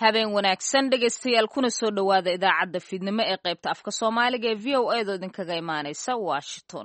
habeen wanaagsan dhegaystayaal kuna soo dhowaada idaacadda fiidnimo ee qaybta afka soomaaliga ee v o a do idinkaga imaanaysa washington.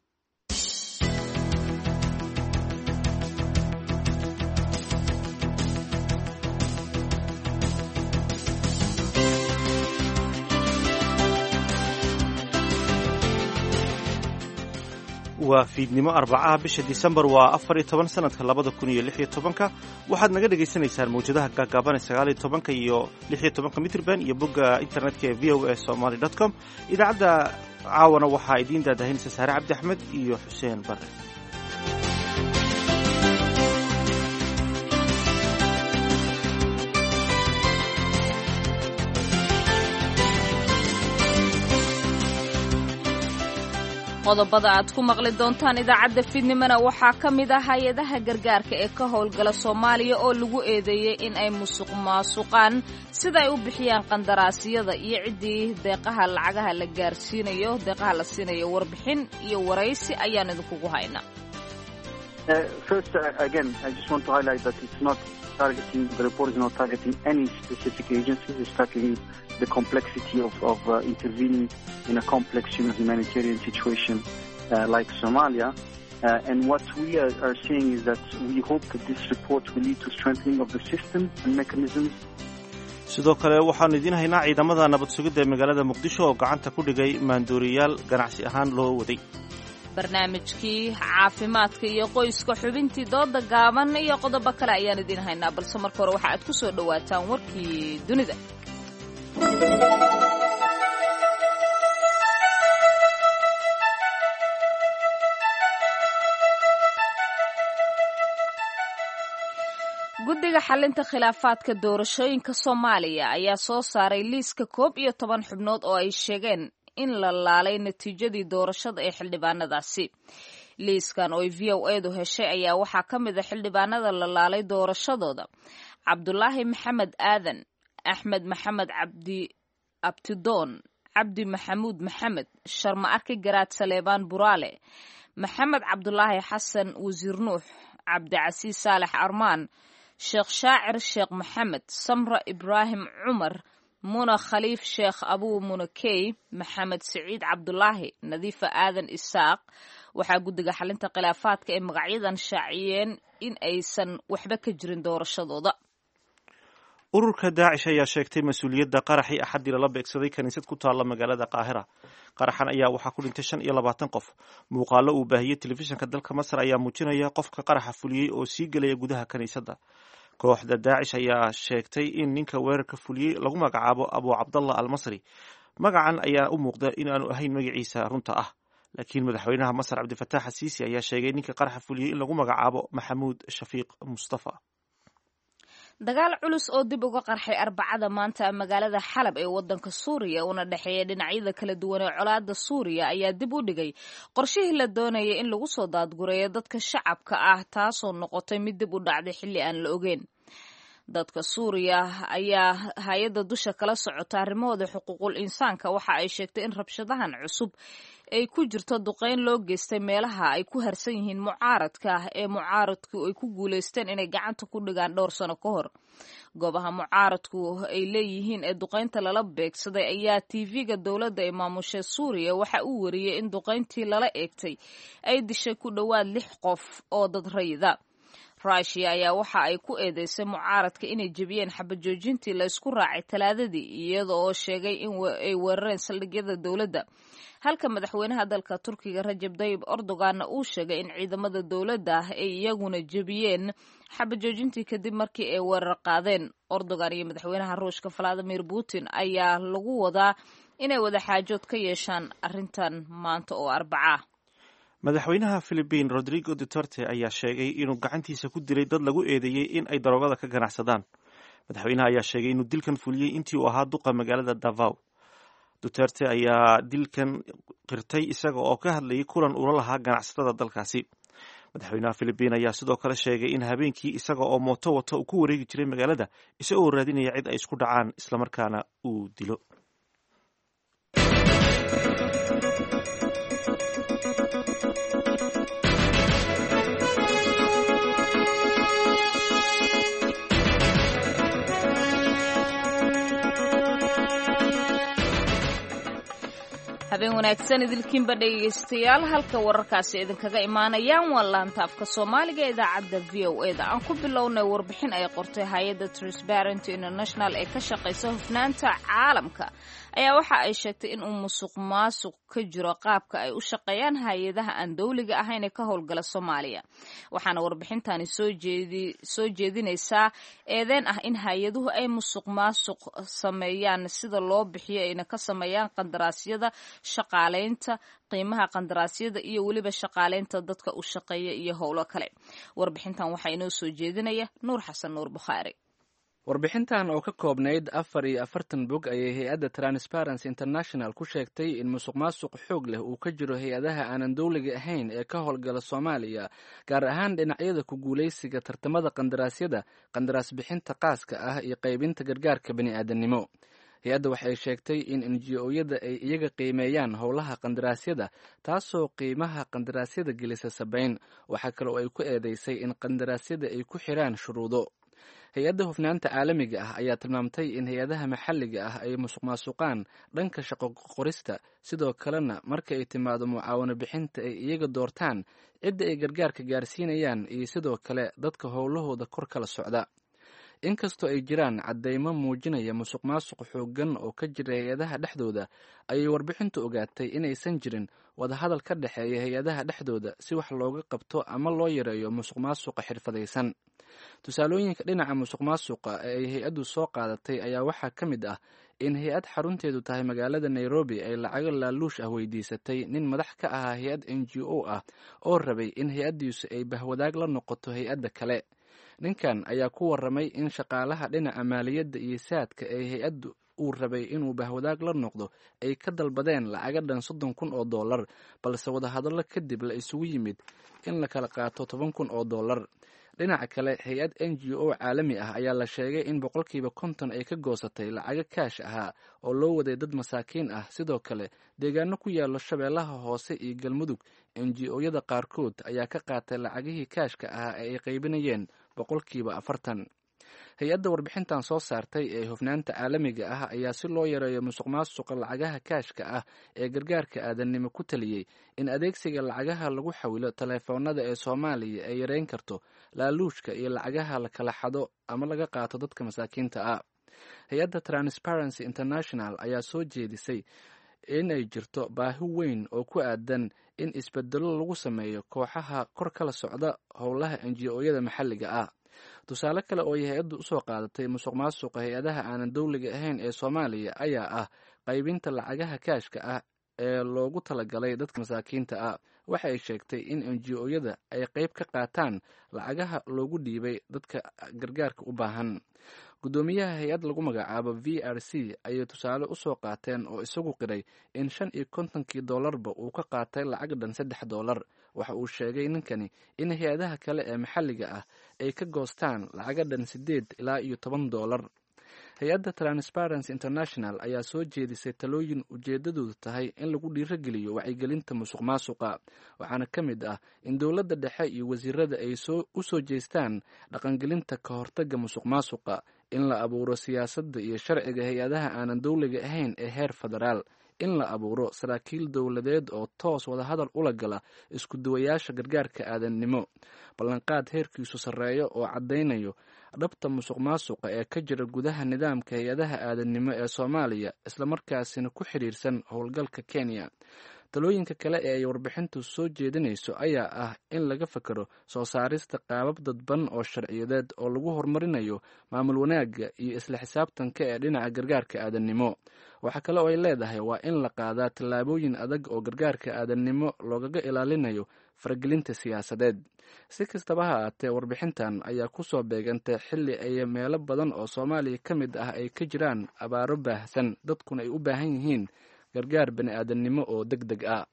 waa fiidnimo arbacaha bisha disembar waa 14 sanadka 2016 waxaad naga dhagaysanaysaan mawjadaha gaagaaban 19 iyo 16 mitrban iyo bogga internetka ee voasomali.com. idaacadda caawana waxaa idiin daadahinaysa saare cabdi axmed iyo xuseen bare. qodobada aad ku maqli doontaan idaacadda fiidnimona waxaa ka mid ah hay-adaha gargaarka ee ka howlgala Soomaaliya oo lagu eedeeyay in ay musuqmaasuqaan sida ay u bixiyaan qandaraasyada iyo cidii deeqaha lacagaha la gaarsiinayo deeqaha la siinayo warbixin iyo waraysi ayaan idinku haynaa. First, again, I just want to highlight that it's not targeting, the report is not targeting any specific agencies. It's targeting the complexity of intervening in a complex humanitarian situation like Somalia. And what we are saying is that we hope that this report will lead to strengthening of the system and mechanisms. sidoo kale waxaanu idiin haynaa ciidamada nabad sugidda ee magaalada muqdisho oo gacanta ku dhigay maandooriyaal ganacsi ahaan loo waday. barnaamijkii caafimaadka iyo qoyska xubintii dooda gaaban iyo qodobo kale ayaan idiin haynaa balse marka hore waxa aad ku soo dhawaataan warkii dunida. guddiga xalinta khilaafaadka doorashooyinka Soomaaliya ayaa soo saaray liiska 11 xubnood oo ay sheegeen in la laalay natiijadii doorashada ee xildhibaanadaasi. liiskan oo VOA-du heshay ayaa waxaa ka mid ah xildhibaanada la laalay doorashadooda Cabdulaahi Maxamed Aadan, Axmed Maxamed Abtidoon, Cabdi Maxamuud Maxamed, Sharma Arki Garaad Saleebaan Buraale, Maxamed Cabdulaahi Xasan Wasiir Nuux, Cabdicasiis Saalax Armaan, Sheekh Shaacir Sheekh Maxamed, Samra Ibraahim Cumar, Muna Khaliif Sheekh Abu Munakey, Maxamed Saciid Cabdulaahi, Nadiifa Aadan Isaaq. waxaa guddiga xalinta khilaafaadka ee magacyadan shaaciyeen in aysan waxba ka jirin doorashadooda. ururka daacish ayaa sheegtay mas-uuliyadda qaraxii axadii lala beegsaday kaniisad ku taalla magaalada qaahira. qaraxan ayaa waxaa ku dhintay 25 qof. muuqaalo uu baahiyey telefishinka dalka Masar ayaa muujinaya qofka qaraxa fuliyey oo sii gelaya gudaha kaniisadda. kooxda daacish ayaa sheegtay in ninka weerarka fuliyey lagu magacaabo Abu Cabdallah al-Masri. magacan ayaa u muuqda in aanu ahayn magaciisa runta ah, laakiin madaxweynaha Masar Cabdifataax Siisi ayaa sheegay ninka qaraxa fuliyey in lagu magacaabo Maxamuud Shafiiq Mustafa. dagaal culus oo dib uga qarxay Arbacada maanta magaalada Xalab ee wadanka Suuriya una dhaxeeya dhinacyada kala duwan ee colaadda Suuriya ayaa dib u dhigay qorshihii la doonayay in lagu soo daadgureeyo dadka shacabka ah, taasoo noqotay mid dib u dhacday xilli aan la ogeyn. dadka Suuriya ayaa hay'adda dusha kala socota arrimahooda xuquuqul insaanka waxa ay sheegtay in rabshadahan cusub ay ku jirto duqeyn loo geystay meelaha ay ku harsan yihiin mucaaradka ee mucaaradku ay ku guuleysteen inay gacanta ku dhigaan dhowr sano ka hor. goobaha mucaaradku ay leeyihiin ee duqeynta lala beegsaday ayaa TV-ga dowladda ee maamusha Suuriya waxa uu wariyay in duqeyntii lala eegtay ay dishay ku dhowaad 6 qof oo dad rayida. Russia ayaa waxa ay ku eedeysay mucaaradka inay jabiyeen xabajoojintii la isku raacay Talaadadii iyada oo sheegay in ay weerareen saldhigyada dowladda, halka madaxweynaha dalka Turkiga Rajab Tayyip Erdogan uu sheegay in ciidamada dowladda ay iyaguna jabiyeen xabajoojintii kadib markii ay weerar qaadeen. Erdogan iyo madaxweynaha Ruushka Vladimir Putin ayaa lagu wadaa inay wada xaajood ka yeeshaan arrintan maanta oo Arbaca. madaxweynaha Philippines Rodrigo Duterte ayaa sheegay inuu gacantiisa ku dilay dad lagu eedeeyey in ay daroogada ka ganacsadaan. madaxweynaha ayaa sheegay inuu dilkan fuliyey intii uu ahaa duqa magaalada Davao. Duterte ayaa dilkan qirtay isaga oo ka hadlayay kulan ula lahaa ganacsatada dalkaasi. madaxweynaha Philippines ayaa sidoo kale sheegay in habeenkii isaga oo mooto wata uu ku wareegi jiray magaalada isagoo raadinaya cid ay isku dhacaan islamarkaana uu dilo. habeen wanaagsan idilkiinba dhegaystayaal halka wararkaasi idinkaga imaanayaan waa laanta afka soomaaliga idaacadda v o e da aan ku bilownay warbixin ay qortay hay-adda Transparency International ee ka shaqaysa hufnaanta caalamka ayaa waxa ay sheegtay in uu musuq maasuq ka jiro qaabka ay u shaqeeyaan hay-adaha aan dowliga ahayn ee ka howlgala Soomaaliya waxaana warbixintani soo jeedinaysaa eedeen ah in hay-aduhu ay musuq maasuq sameeyaan sida loo bixiyo ayna ka sameeyaan qandaraasyada shaqaaleynta qiimaha qandaraasyada iyo weliba shaqaaleynta dadka u shaqeeya iyo howlo kale warbixintan waxaa inoo soo jeedinaya Nuur Xasan Nuur Bukhaari warbixintan oo ka koobnayd 44 bog ayay hay-adda Transparency International ku sheegtay in musuqmaasuq xoog leh uu ka jiro hay-adaha aanan dowliga ahayn ee ka howlgala Soomaaliya gaar ahaan dhinacyada ku guuleysiga tartamada qandaraasyada qandaraas bixinta qaaska ah iyo qaybinta gargaarka bani'aadanimo hay-adda waxay sheegtay in NGO-yada ay iyaga qiimeeyaan howlaha qandaraasyada taasoo qiimaha qandaraasyada gelisa sabayn waxaa kale oo ay ku eedeysay in qandaraasyada ay ku xiraan shuruudo hay-adda hufnaanta caalamiga ah ayaa tilmaamtay in hay-adaha maxalliga ah ay musuqmaasuqaan dhanka shaqo qorista sidoo kalena marka ay timaado mucaawano bixinta ay iyaga doortaan cidda ay gargaarka gaarsiinayaan iyo sidoo kale dadka howlahooda kor kala socda inkastoo ay jiraan caddeymo muujinaya musuqmaasuq xooggan oo ka jira hay-adaha dhexdooda ayay warbixintu ogaatay inaysan jirin wadahadal ka dhexeeya hay-adaha dhexdooda si wax looga qabto ama loo yareeyo musuqmaasuqa xirfadaysan tusaalooyinka dhinaca musuqmaasuqa ee ay hay-addu soo qaadatay ayaa waxaa ka mid ah in hay-ad xarunteedu tahay magaalada Nairobi ay lacago laaluush ah weydiisatay nin madax ka ahaa hay-ad NGO ah oo rabay in hay-addiisu ay bahwadaag la noqoto hay-adda kale ninkan ayaa ku warramay in shaqaalaha dhinaca maaliyadda iyo saadka ee hay-addu uu rabay inuu bahwadaag la noqdo ay ka dalbadeen lacaga dhan $30,000 balse wadahadallo kadib la isugu yimid in la kala qaato $10,000 dhinaca kale hay-ad NGO caalami ah ayaa la sheegay in 50% ay ka goosatay lacaga kaash ahaa oo loo waday dad masaakiin ah sidoo kale deegaano ku yaalo shabeellaha hoose iyo galmudug NGO-yada qaarkood ayaa ka qaatay lacagihii kaashka ahaa ee ay qaybinayeen 40%. hay-adda warbixintan soo saartay ee hufnaanta caalamiga ah ayaa si loo yareeyo musuqmaasuqa lacagaha kaashka ah ee gargaarka aadanimo ku taliyey in adeegsiga lacagaha lagu xawilo taleefoonada ee Soomaaliya ay yareyn karto laaluushka iyo lacagaha la kala xado ama laga qaato dadka masaakiinta ah hay-adda Transparency International ayaa soo jeedisay in ay jirto baahi weyn oo ku aadan in isbedelo lagu sameeyo kooxaha kor kala socda howlaha NGO-yada maxalliga ah tusaale kale oo hay-addu u soo qaadatay musuqmaasuqa hay-adaha aanan dowliga ahayn ee Soomaaliya ayaa ah qaybinta lacagaha kaashka ah ee loogu talagalay dadka masaakiinta ah waxa ay sheegtay in NGO-yada ay qayb ka qaataan lacagaha loogu dhiibay dadka gargaarka u baahan gudoomiyaha hay-ad lagu magacaabo VRC ayay tusaale u soo qaateen oo isagu qiray in $50,000 uu ka qaatay lacag dhan $3 waxa uu sheegay ninkani in hay-adaha kale ee maxalliga ah ay ka goostaan lacaga dhan $8 ilaa $10 hay-adda Transparency International ayaa soo jeedisay talooyin ujeedadoodu tahay in lagu dhiirageliyo wacyigelinta musuqmaasuqa waxaana ka mid ah in dowladda dhexe iyo wasiirada ay u soo jeestaan dhaqangelinta ka hortagga musuqmaasuqa in la abuuro siyaasadda iyo sharciga hay-adaha aanan dowliga ahayn ee heer federaal in la abuuro saraakiil dowladeed oo toos wadahadal ula gala isku duwayaasha gargaarka aadannimo ballanqaad heerkiisu sarreeyo oo caddaynayo dhabta musuqmaasuqa ee ka jira gudaha nidaamka hay-adaha aadannimo ee Soomaaliya islamarkaasina ku xiriirsan howlgalka Kenya talooyinka kale ee ay warbixintu soo jeedinayso ayaa ah in laga fakaro soo saarista qaabab dadban oo sharciyadeed oo lagu horumarinayo maamul wanaagga iyo isla xisaabtanka ee dhinaca gargaarka aadannimo waxa kale oo ay leedahay waa in la qaadaa tallaabooyin adag oo gargaarka aadannimo loogaga ilaalinayo faragelinta siyaasadeed si kastaba ha ahaatee warbixintan ayaa ku soo beegantay xilli ay meelo badan oo Soomaaliya ka mid ah ay ka jiraan abaaro baahsan dadkuna ay u baahan yihiin gargaar bani'aadanimo oo degdeg ah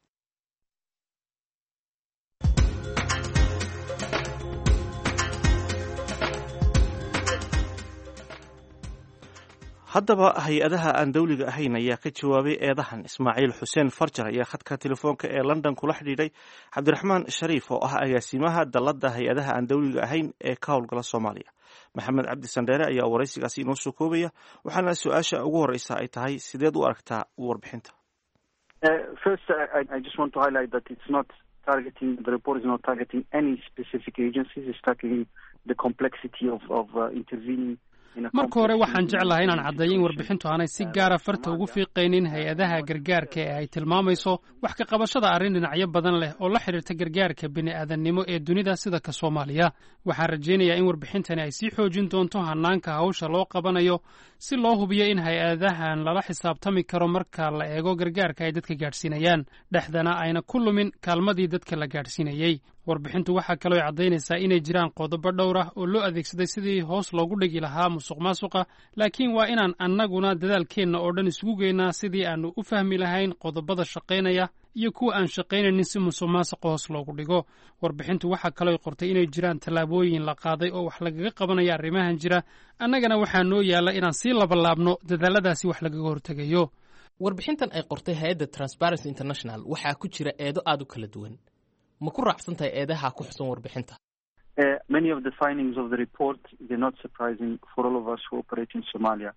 haddaba hay-adaha aan dowliga ahayn ayaa ka jawaabay eedahan Ismaaciil Xuseen Farjar ayaa khadka telefoonka ee London kula xidhiidhay Cabdiraxmaan Shariif oo ah agaasimaha dalladda hay-adaha aan dowliga ahayn ee ka howlgala Soomaaliya maxamed cabdi sandheere ayaa waraysigaasi inoo soo koobaya waxaana su-aasha ugu horeysa ay tahay sideed u aragtaa warbixinta First, I just want to highlight that it's not targeting, the report is not targeting any specific agencies. It's targeting the complexity of intervening. marka hore waxaan jeclahay inaan caddeeyo in warbixintu aanay si gaara farta ugu fiiqaynin hay-adaha gargaarka ee ay tilmaamayso wax ka qabashada arrin dhinacyo badan leh oo la xidhiirta gargaarka bini'aadannimo ee dunida sida ka Soomaaliya. waxaan rajaynayaa in warbixintani ay sii xoojin doonto hanaanka hawsha loo qabanayo si loo hubiyo in hay-adahan lala xisaabtami karo marka la eego gargaarka ay dadka gaadhsiinayaan dhexdana ayna ku lumin kaalmadii dadka la gaadhsiinayay. warbixintu waxaa kaloo caddaynaysaa inay jiraan qodobo dhowr ah oo loo adeegsaday sidii hoos loogu dhigi lahaa musuqmaasuqa, laakiin waa inaan annaguna dadaalkeenna oo dhan isugu geynaa sidii aanu u fahmi lahayn qodobada shaqaynaya iyo kuwa aan shaqaynaynin si musuqmaasuqa hoos loogu dhigo. warbixintu waxaa kaloo qortay inay jiraan tallaabooyin la qaaday oo wax lagaga qabanaya arrimahan jira, annagana waxaa noo yaalla inaan sii labalaabno dadaaladaasi wax lagaga hortegayo. warbixintan ay qortay hay-adda Transparency International waxaa ku jira eedo aad u kala duwan. ma ku raacsan tahay eedaha ku xusan warbixinta? Many of the findings of the report, they're not surprising for all of us who operate in Somalia.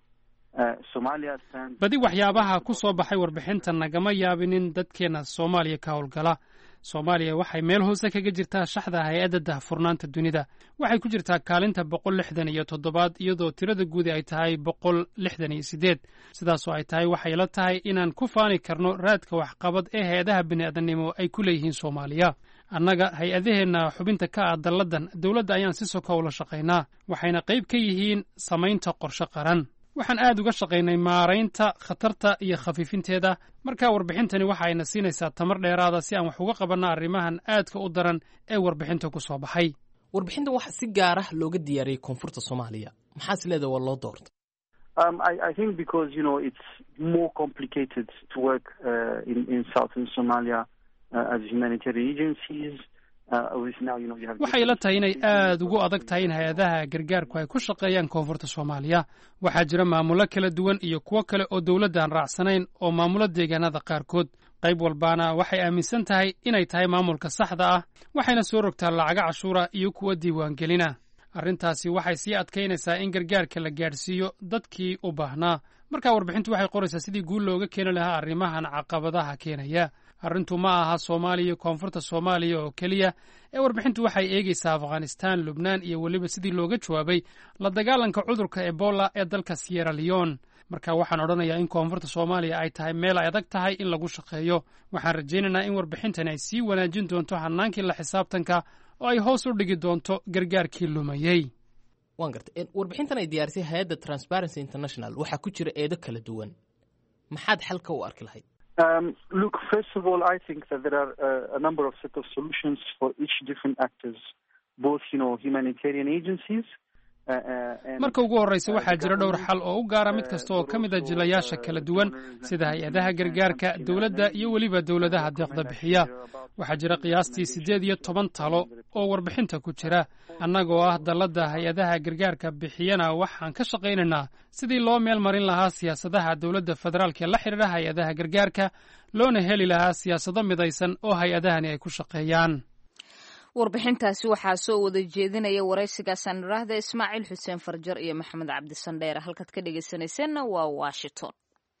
badi waxyaabaha ku soo baxay warbixintan nagama yaabinin dadkeena Soomaaliya ka howlgala. Soomaaliya waxay meel hoose kaga jirtaa shaxda hay-adda daahfurnaanta dunida. waxay ku jirtaa kaalinta 167 iyadoo tirada guud ay tahay 168. sidaasoo ay tahay waxay la tahay inaan ku faani karno raadka waxqabad ee hay-adaha bini'aadanimo ay ku leeyihiin Soomaaliya. annaga hay-adaheenna xubinta ka ah dalladan dowladda ayaan si sokow la shaqaynaa, waxayna qayb ka yihiin samaynta qorshe qaran. waxaan aad uga shaqaynay maaraynta khatarta iyo khafiifinteeda. markaa warbixintani waxa ayna siinaysaa tamar dheeraada si aan wax uga qabanno arrimahan aadka u daran ee warbixinta ku soo baxay. warbixintan waxa si gaar ah looga diyaariyey koonfurta Soomaaliya. maxaa sileeda waa loo doortay? I think because, it's more complicated to work in southern Somalia as humanitarian agencies. waxay la tahay inay aad ugu adag tahay in hay-adaha gargaarku ay ku shaqeeyaan koonfurta Soomaaliya. waxaa jira maamulo kala duwan iyo kuwo kale oo dowladda aan raacsanayn oo maamulo deegaanada qaarkood. qayb walbaana waxay aaminsan tahay inay tahay maamulka saxda ah, waxayna soo rogtaa lacaga cashuura iyo kuwa diiwaangelina. arrintaasi waxay sii adkaynaysaa in gargaarka la gaadhsiiyo dadkii u baahnaa. markaa warbixintu waxay qoraysaa sidii guul looga keeni lahaa arrimahan caqabadaha keenaya. arrintu ma aha Soomaaliya koonfurta Soomaaliya oo keliya ee warbixintu waxay eegaysaa Afghanistan, Lubnaan iyo weliba sidii looga jawaabay la dagaalanka cudurka Ebola ee dalka Sierra Leone. marka waxaan odhanayaa in koonfurta Soomaaliya ay tahay meel ay adag tahay in lagu shaqeeyo. waxaan rajaynaynaa in warbixintani ay sii wanaajin doonto hanaankii la xisaabtanka oo ay hoos u dhigi doonto gargaarkii lumayay. waan gartay warbixintan ay diyaarisay hay-adda Transparency International waxaa ku jira eedo kala duwan. maxaad xalka u arki lahayd? Look, first of all, I think that there are a number of set of solutions for each different actors, both, humanitarian agencies. marka ugu horreysa waxaa jira dhowr xal oo u gaara mid kasta oo ka mid a jilayaasha kala duwan sida hay-adaha gargaarka, dowladda iyo weliba dowladaha deeqda bixiya. waxaa jira qiyaastii 18 talo oo warbixinta ku jira. annagoo ah dalladda hay-adaha gargaarka bixiyana waxaan ka shaqaynaynaa sidii loo meel marin lahaa siyaasadaha dowladda federaalka ee la xidhiidha hay-adaha gargaarka, loona heli lahaa siyaasado midaysan oo hay-adahani ay ku shaqeeyaan. warbixintaasi waxaa soo wada jeedinaya waraysigaasaan idhaahda Ismaaciil Xuseen Farjar iyo Maxamed Cabdi Sandheere. halkaad ka dhegaysanaysanna waa Washington.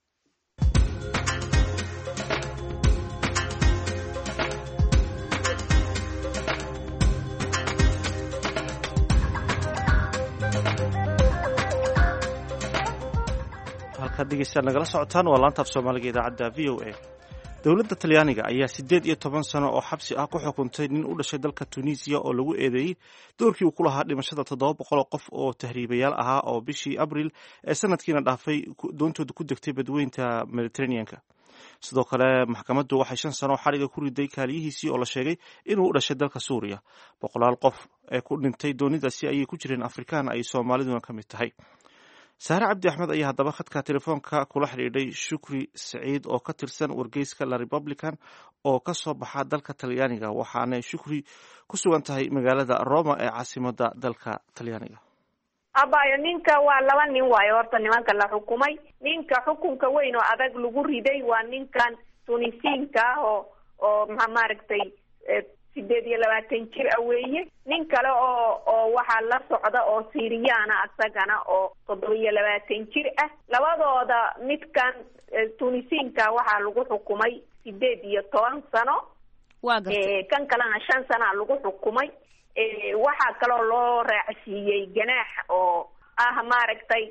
halkaad dhegeystayaal nagala socotaan waa laanta af Soomaaliga idaacadda VOA. dowladda Talyaaniga ayaa 18 sano oo xabsi ah ku xukuntay nin u dhashay dalka Tunisia oo lagu eedeeyay doorkii uu ku lahaa dhimashada 700 qof oo tahriibayaal ahaa oo bishii Abriil ee sanadkiina dhaafay doontooda ku degtay badweynta Mediterranean-ka. sidoo kale maxkamaddu waxay 5 sano xariga ku riday kaaliyihiisii oo la sheegay inuu u dhashay dalka Suuriya. 100 qof ee ku dhintay doonidaasi ayay ku jireen Afrikaan ay Soomaaliduna ka mid tahay. Saare Cabdi Axmed ayaa haddaba khadka telefoonka kula xidhiidhay Shukri Saciid oo ka tirsan wargeyska La Republican oo ka soo baxa dalka Talyaaniga, waxaana Shukri ku sugan tahay magaalada Roma ee caasimadda dalka Talyaaniga. abayo ninka waa 2 nin waayo horta nimanka la xukumay. ninka xukunka weyn oo adag lagu riday waa ninkan Tunisiinka oo maaragtay 28 jir weeye. nin kale oo waxa la socda oo Siiriyaana asagana oo 27 jir ah. labadooda midkan Tunisiinka waxa lagu xukumay 18 sano. waa gartay kan kalena 5 sana lagu xukumay. waxaa kaloo loo raacsiiyey ganaax oo ah maaragtay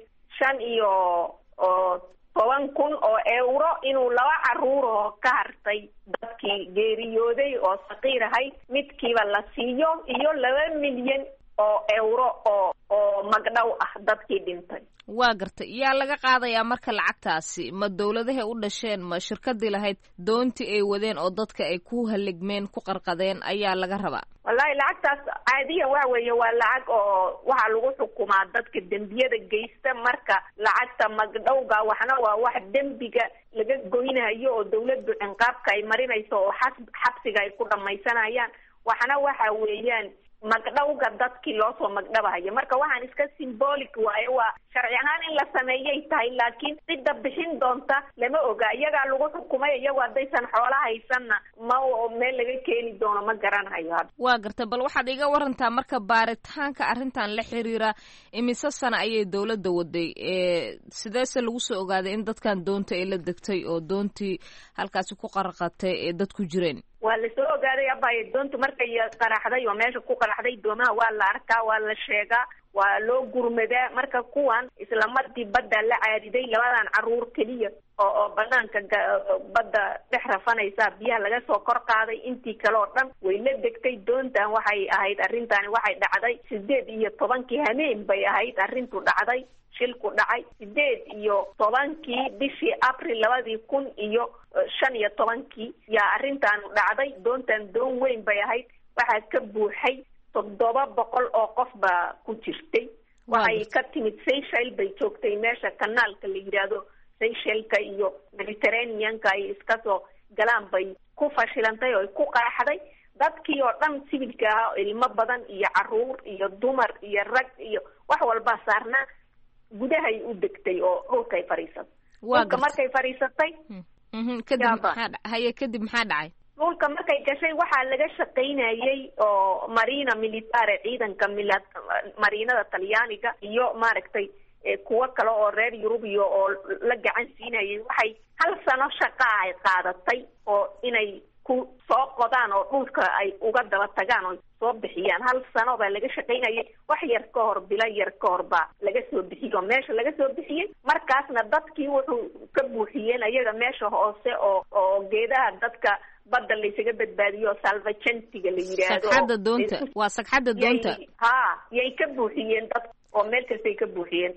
15,000 oo euro inuu 2 caruur oo ka hartay dadkii geeriyooday oo saqiir ahay midkiiba la siiyo iyo 2 milyan oo euro oo magdhow ah dadkii dhintay. waa gartay yaa laga qaadayaa marka lacagtaasi ma dawladahay u dhasheen ma shirkadii lahayd doontii ay wadeen oo dadka ay ku haligmeen ku qarqadeen ayaa laga rabaa? wallahi lacagtaas caadiyan waxa weeye waa lacag oo waxaa lagu xukumaa dadka dembiyada geysta marka lacagta magdhowga waxna waa wax dembiga laga goynayo oo dawladdu ciqaabka ay marinayso oo xabsiga ay ku dhamaysanayaan waxna waxa weeyaan magdhowga dadkii loo soo magdhabayo marka waxaan iska symbolic waaye waa sharci ahaan in la sameeyay tahay laakiin cidda bixin doonta lama oga iyagaa lagu xukumay iyagu haddaysan xoola haysanna ma meel laga keeni doono ma garanayo. waa gartay bal waxaad iga warantaa marka baaritaanka arrintan la xiriira imise sana ayay dawladda waday sideese lagu soo ogaaday in dadkan doonta ay la degtay oo doontii halkaasi ku qarqatay ee dad ku jireen? waa lasoo ogaaday abay doontu markay qaraxday oo meesha ku qaraxday doomaha waa la arkaa waa la sheegaa waa loo gurmadaa marka kuwan isla markii badda la caadiday 2 caruur keliya oo banaanka badda dhex rafanaysa biyaha laga soo kor qaaday intii kale oo dhan way la degtay doontan waxay ahayd arrintaani waxay dhacday 18 habeen bay ahayd arrintu dhacday shilku dhacay 18 bishii April 2015 yaa arrintan dhacday doontan doon weyn bay ahayd waxaa ka buuxay 700 oo qof baa ku jirtay waxay ka timid Seychelles bay joogtay meesha kanaalka la yiraahdo Seychelleka iyo Mediterranean-ka ay iska soo galaan bay ku fashilantay oo ku qaraxday dadkii oo dhan sibilka ah ilmo badan iyo caruur iyo dumar iyo rag iyo wax walba saarnaa gudahay u degtay oo dhulkay fariisatay markay fariisatay kadib maxaa dhacay? dhulka markay gashay waxaa laga shaqaynayay oo marina militare ciidanka marinada Talyaaniga iyo maaragtay kuwa kale oo reer Yurubiya oo la gacan siinayay waxay 1 sano shaqo ay qaadatay oo inay ku soo qodaan oo dhulka ay uga daba tagaan oo soo bixiyaan 1 sano baa laga shaqaynayay wax yar ka hor bila yar ka hor baa laga soo bixiyo meesha laga soo bixiyay markaasna dadkii wuxuu ka buuxiyeen ayaga meesha hoose oo geedaha dadka badda la isaga badbaadiyo salvagentiga la yiraahdo sagxadda doonta waa sagxadda doonta yay ka buuxiyeen dad oo meel kastay ka buuxiyeen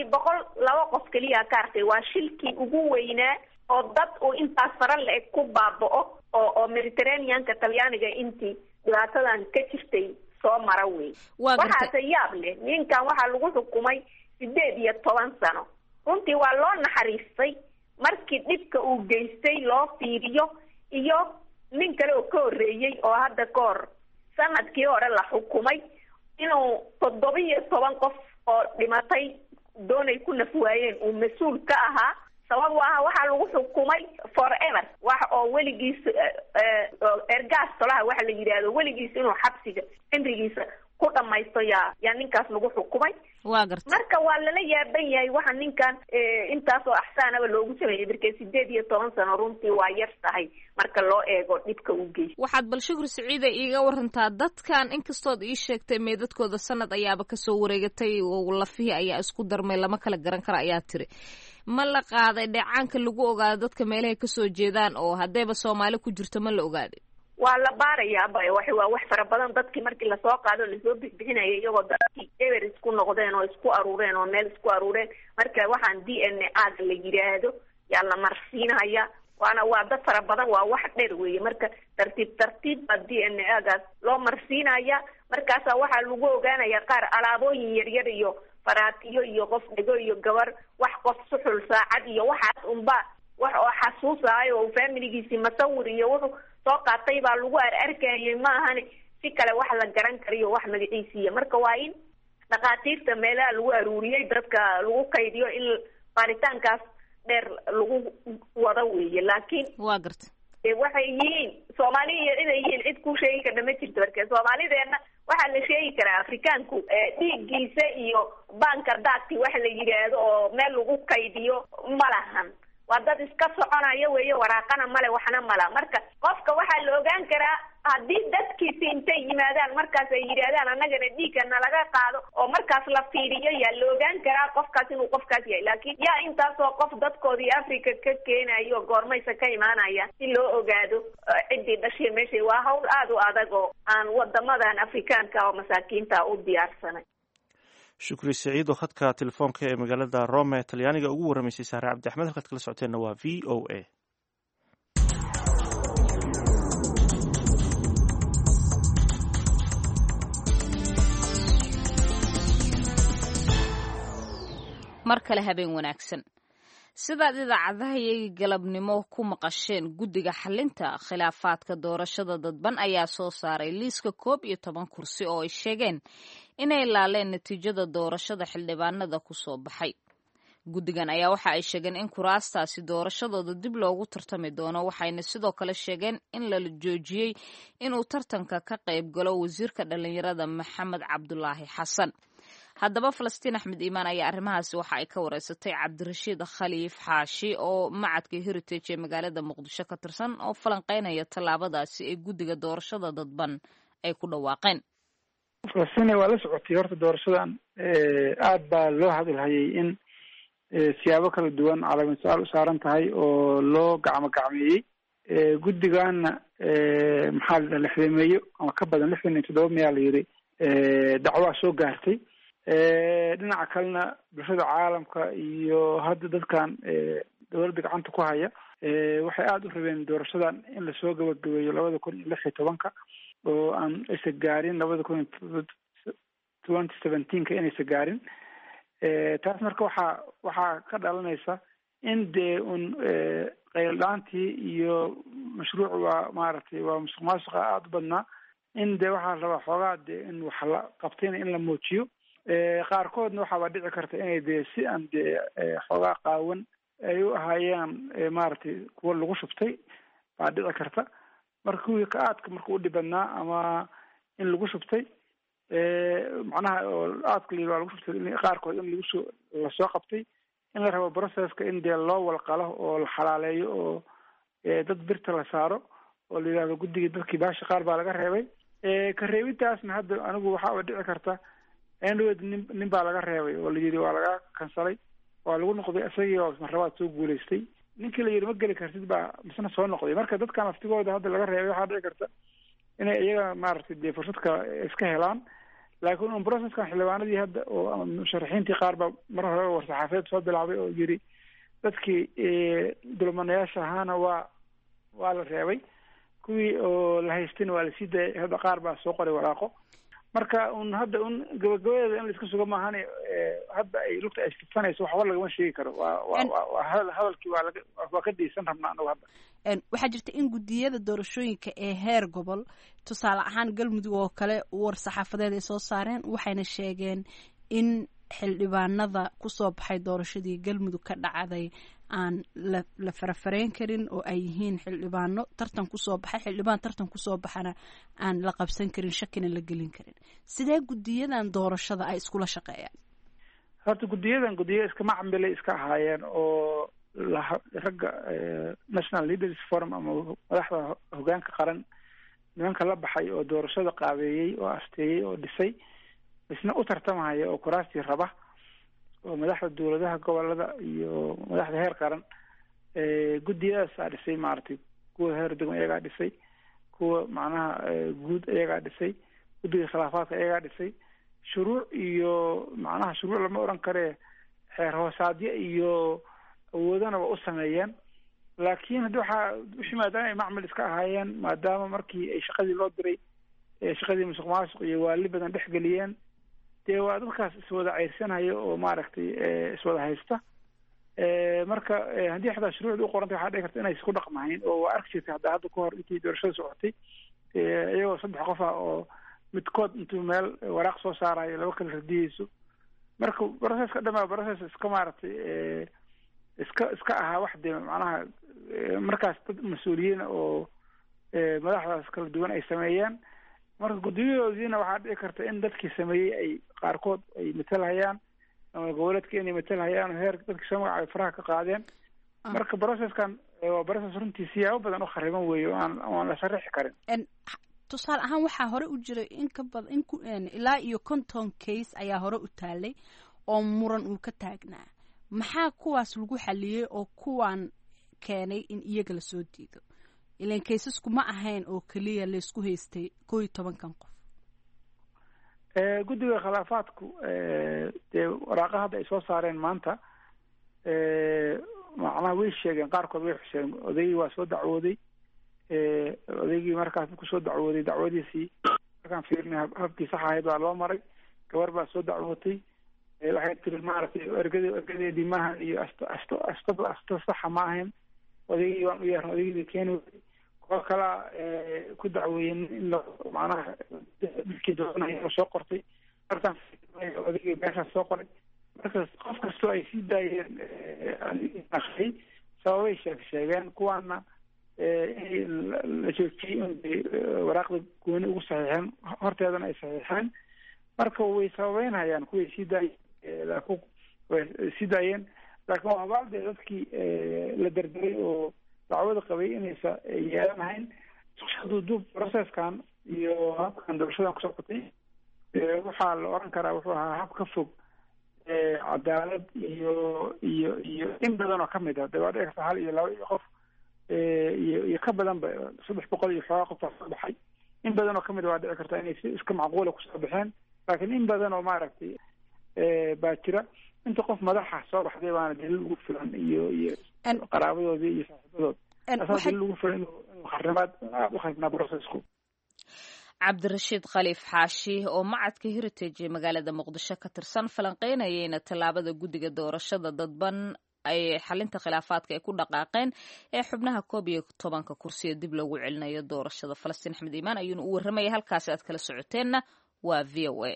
700 qof kaliya ka artay waa shilkii ugu weynaa oo dad uu intaas faran la ku baaba'o oo Mediterranean-ka Talyaaniga intii dhibaatadan ka jirtay soo mara weey waxaa yaab leh ninkan waxaa lagu xukumay 18 sano runtii waa loo naxariistay markii dhibka uu geystay loo fiiriyo iyo nin kale oo ka horeeyay oo hadda ka hor sanadkii hore la xukumay inuu 17 qof oo dhimatay doonay ku nafwaayeen uu mas'uul ka ahaa sabab waxaa lagu xukumay forever wax oo weligiis ergaas tolaha waxa la yiraahdo weligiis inuu xabsiga cimrigiisa ku dhamaysto yaa ninkaas lagu xukumay. waa gartay marka waa lala yaaban yahay waxa ninkan intaas oo axsaanaba loogu sameeyay markay 18 sano runtii waa yar tahay marka loo eego dhibka uu geystay. waxaad bal Shukri Saciide iiga warantaa dadkan inkastood ii sheegtay meedadkooda sanad ayaaba kasoo wareegatay oo lafihii ayaa isku darmay lama kala garan karo ayaa tiri ma la qaaday dheecaanka lagu ogaado dadka meelahay kasoo jeedaan oo haddayba Soomaali ku jirto ma la ogaaday? waa la baarayaa waa wax fara badan dadkii markii lasoo qaado lasoo bixinayay iyagoo dadkii eber isku noqdeen oo isku aruureen oo meel isku aruureen marka waxaan DNA la yiraahdo yaa la marsiinaya waa dad fara badan waa wax dheer weeye marka tartiib baa DNA-gaas loo marsiinaya markaasa waxaa lagu ogaanaya qaar alaabooyin yaryar iyo faraatiyo iyo qof dhego iyo gabar wax qof suxul saacad iyo waxaas unba wax oo xasuusayo oo familigiisii masawir iyo wuxuu soo qaatay baa lagu arkayay ma ahan si kale wax la garan kariyo wax magaciisiya marka waa in dhaqaatiirta meelaha lagu aruuriyay dadka lagu kaydiyo in baaritaankaas dheer lagu wada weeye laakiin waa gartay waxay yihiin Soomaaliya inay yihiin cid ku sheegi karta ma jirto marka Soomaalideena waxaa la sheegi karaa Afrikaanku dhiiggiisa iyo banka daadki wax la yiraahdo oo meel lagu kaydiyo ma lahan waa dad iska soconaya weeye, waraaqana male waxna mala. marka qofka waxaa la ogaan karaa haddii dadkiisi intay yimaadaan markaas ay yidhaahdaan annagana dhiigga nalaga qaado oo markaas la fiiriyo yaa la ogaan karaa qofkaas inuu qofkaas yahay. laakiin yaa intaasoo qof dadkoodii Africa ka keenayo goormaysa ka imaanaya si loo ogaado ciddii dhashay meeshay. waa hawl aad u adag oo aan wadamadan Afrikaanka oo masaakiinta u diyaarsanay. shukri saciid oo khadka telefoonka ee magaalada Rome Talyaaniga ugu warramaysay Saare Cabdi Axmed. halkaad kala socoteenna waa VOA. mar kale habeen wanaagsan. sidaad idaacadahayaga galabnimo ku maqasheen, guddiga xalinta khilaafaadka doorashada dadban ayaa soo saaray liiska 11 kursi oo ay sheegeen inay laaleen natiijada doorashada xildhibaanada ku soo baxay. guddigan ayaa waxa ay sheegeen in kuraastaasi doorashadooda dib loogu tartami doono, waxayna sidoo kale sheegeen in la joojiyey inuu tartanka ka qayb galo wasiirka dhalinyarada Maxamed Cabdulaahi Xasan. haddaba Falastiin Axmed Iimaan ayaa arrimahaasi waxa ay ka wareysatay Cabdirashiid Khaliif Xaashi oo macadka Heritage ee magaalada Muqdisho ka tirsan oo falanqeynaya tallaabadaasi ee guddiga doorashada dadban ay ku dhawaaqeen. Falastiin waa la socotay horta doorashadan aad baa loo hadalhayay in siyaabo kala duwan calaamad saaran tahay oo loo gacmeeyey. guddigaana maxaa la xidhimeeyo ama ka badan 67 miyaa la yiri dacwaa soo gaartay. dhinaca kalena bulshada caalamka iyo hadda dadkan dowladda gacanta ku haya waxay aada u rabeen doorashadan in lasoo gabagabeeyo 2016 oo aan isa gaarin 2017 inaysa gaarin. taas marka waxaa ka dhalanaysa in dee un qayldhaantii iyo mashruuc waa maaragtay waa musuqmaasuqa aada u badnaa in dee waxaa la rabaa xoogaa dee in wax la qabtayna in la muujiyo. qaarkoodna waxaaba dhici karta inay dee si aan dee xoogaa qaawan ay u ahaayeen maaragtay kuwa lagu shubtay baa dhici karta. marka kuwii ka aadka marka u dhibadnaa ama in lagu shubtay macnaha oo aadka la waa lagu shubtay qaarkood in lasoo qabtay in la rabo processka in dee loo walqalo oo la xalaaleeyo oo dad birta la saaro oo la yidhahdo guddigii dadkii baashi qaar baa laga reebay. ka reebintaasna hadda anigu waxaaba dhici karta andhood nin baa laga reebay oo la yidhi waa laga kansalay, waa lagu noqday isagii oo marlabaad soo guulaystay. ninkii la yidhi ma geli kartid baa misna soo noqday. marka dadkan laftigooda hadda laga reebay waxaa dhici karta inay iyaga maaragtay dee fursad kale iska helaan. laakiin un processkan xildhibaanadii hadda oo musharaxiintii qaar baa mar hore war-saxaafeed soo bilaabay oo yidhi dadkii dulmanayaasha ahaana waa la reebay, kuwii oo la haystin waa lasii dayay. hadda qaar baa soo qoray waraaqo. marka un hadda un gabagabadeeda in la iska sugo maahane hadda ay lugta ay fitanayso waxba lagama sheegi karo. waa hadalkii waa ka diisan rabnaa anagu hadda. waxaa jirta in guddiyada doorashooyinka ee heer gobol, tusaale ahaan galmudug oo kale, war saxaafadeed ay soo saareen waxayna sheegeen in xildhibaanada kusoo baxay doorashadii galmudug ka dhacday aan la farafareyn karin oo ay yihiin xildhibaano tartan kusoo baxay. xildhibaan tartan kusoo baxana aan la qabsan karin, shakina la gelin karin. sidee guddiyadan doorashada ay iskula shaqeeyaan? horta guddiyo iska macamilay iska ahaayeen oo ragga national leaders forum ama madaxda hogaanka qaran nimanka la baxay oo doorashada qaabeeyey oo asteeyey oo dhisay isna u tartamahaya oo kuraastii raba oo madaxda dowladaha gobolada iyo madaxda heer qaran. guddiyadaasaa dhisay maaragtay kuwa heer degmo iyagaa dhisay, kuwa macnaha guud iyagaa dhisay, guddiga khilaafaadka iyagaa dhisay. shuruuc iyo macnaha shuruuc lama oran karee xeer hoosaadyo iyo awoodana waa u sameeyeen. laakiin haddi wixii maadaama ay macmil iska ahaayeen, maadaama markii ay shaqadii loo diray shaqadii musuq maasuq iyo waali badan dhex geliyeen, dee waa dadkaas iswada ceyrsanaya oo maaragtay iswada haysta. marka haddii xataa shuruucda u qorantay waxaa dhici karta inay isku dhaqmahayn oo waa arki jirtay hadda ka hor intii doorashada socotay iyagoo 3 qof ah oo midkood intuu meel waraaq soo saarayo laba kala radiyeyso. marka processka dhamaa process iska maaragtay iska ahaa wax dee macnaha markaas dad mas-uuliyiin oo madaxdaas kala duwan ay sameeyeen. marka guddiyadoodiina waxaa dhici karta in dadkii sameeyey ay qaarkood ay matalhayaan ama goboleedka inay matalhayaan heer dadkii soo magacaabay faraha ka qaadeen. marka processkan waa process runtii siyaabo badan u khariban weeyo aan la sharaxi karin. tusaale ahaan waxaa hore u jiray in ka badan ilaa iyo 50 case ayaa hore u taalay oo muran uu ka taagnaa. maxaa kuwaas lagu xaliyey oo kuwan keenay in iyaga la soo diido? ilaan kaysasku ma ahayn oo kaliya la isku haystay 11 qof. guddiga khilaafaadku dee waraaqa hadda ay soo saareen maanta macnaha way sheegeen, qaarkood way xuseen odaygii waa soo dacwooday. odaygii markaas kusoo dacwooday dacwadiisii markaan fiirnay habkii sax ahayd waa loo maray. gabar baa soo dacwootay, waxay tiri maaragtay ergadeedii maaha iyo asto saxa ma ahayn. odaygii waan u yeernay, odaygii keeni kuwa kalaa ku dacweeyeen in la macnaha dadkii doonaya soo qortay. markaan odaygii meeshaas soo qoray. markaas qof kastoo ay sii daayeen akhriyay sababay sheegeen. kuwaana la joojiyey in waraaqda gooni ugu saxiixeen, horteedana ay saxiixeen. marka way sababeynayaan kuway sii daayeen way sii daayeen. laakiin waa baalde dadkii la derderay oo dacwada qabay inaysa yeelanahayn. duub processkan iyo habkan doorashadan ku socotay waxaa la oran karaa wuxuu ahaa hab ka fog cadaalad iyo in badan oo kamid ah. dabaadhe kasta hal iyo laba iyo qof iyo ka badanba 300 iyo xoogaa qof soo baxay. in badan oo kamid waa dhici karta inay si iska macquula kusoo baxeen, laakiin in badan oo maaragtay baa jira. inta qof madaxa soo baxday baana daliil ugu filan iyo qaraabadoodii iyo saaxiibadood asaa daliil ugu filan inuu kharimaad aada u kharibnaa processku. cabdirashiid khaliif xaashi oo macadka heritage ee magaalada muqdisho ka tirsan falanqeynayeyna tallaabada guddiga doorashada dadban ay xalinta khilaafaadka ay ku dhaqaaqeen ee xubnaha 11 kursiya dib loogu celinayo doorashada. falastiin axmed iimaan ayuuna u warramayay. halkaasi aad kala socoteenna waa VOA.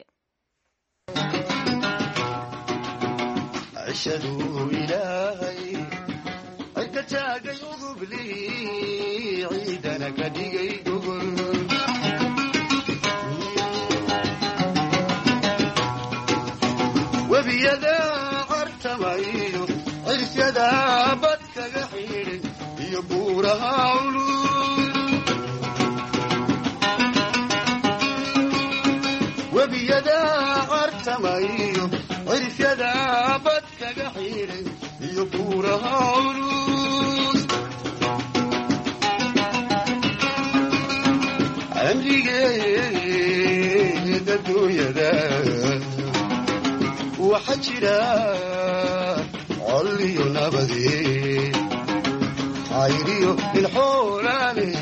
عشدوا إلهي الكتاقي وقبلي عيدنا كديقي قبل وبيدا عرتميو عرس يدا بدك قحيل يبورها علول وبيدا عرتميو عرس يدا يبورها عروس عمري قيد الدنيا ذا وحجرا علي نبذي عيريو الحوراني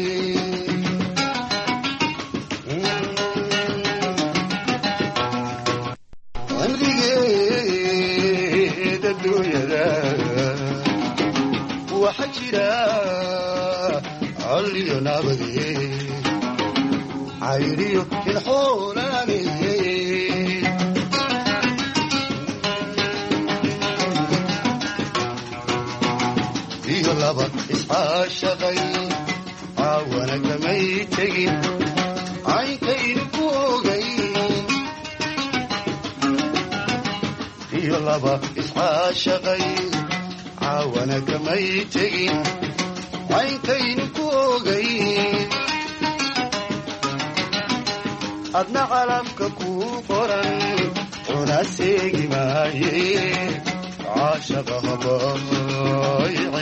وحجرا علي نبذي عيريو الحوراني فيه لبا إصحى الشغي عاونك ميتي عينكين فوقي فيه لبا إصحى الشغي عاونك ميتي عينكين فوقي أدنى علمك كوفرا ونسيق ماي عاشقها ضايع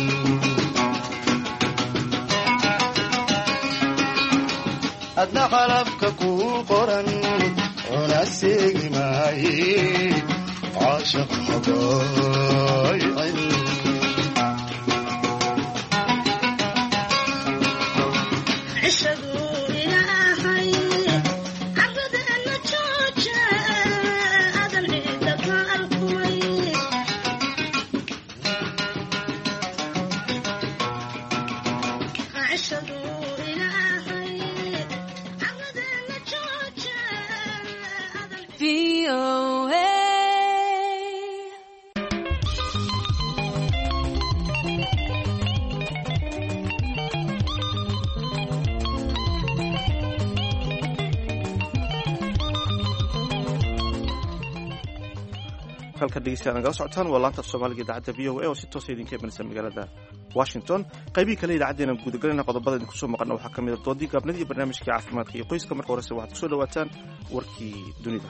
أدنى علمك كوفرا ونسيق ماي عاشقها ضايع halka dhegeystayaal nagala socotaan waa laanta Soomaaliga idaacadda VOA oo si toos ah idinka imanaysa magaalada Washington. qaybihii kale idaacadeena gudagalana qodobada idinku soo maqana waxaa ka mid ah doodii gaabnadii iyo barnaamijkii caafimaadka iyo qoyska. marka horese waxaad ku soo dhawaataan warkii dunida.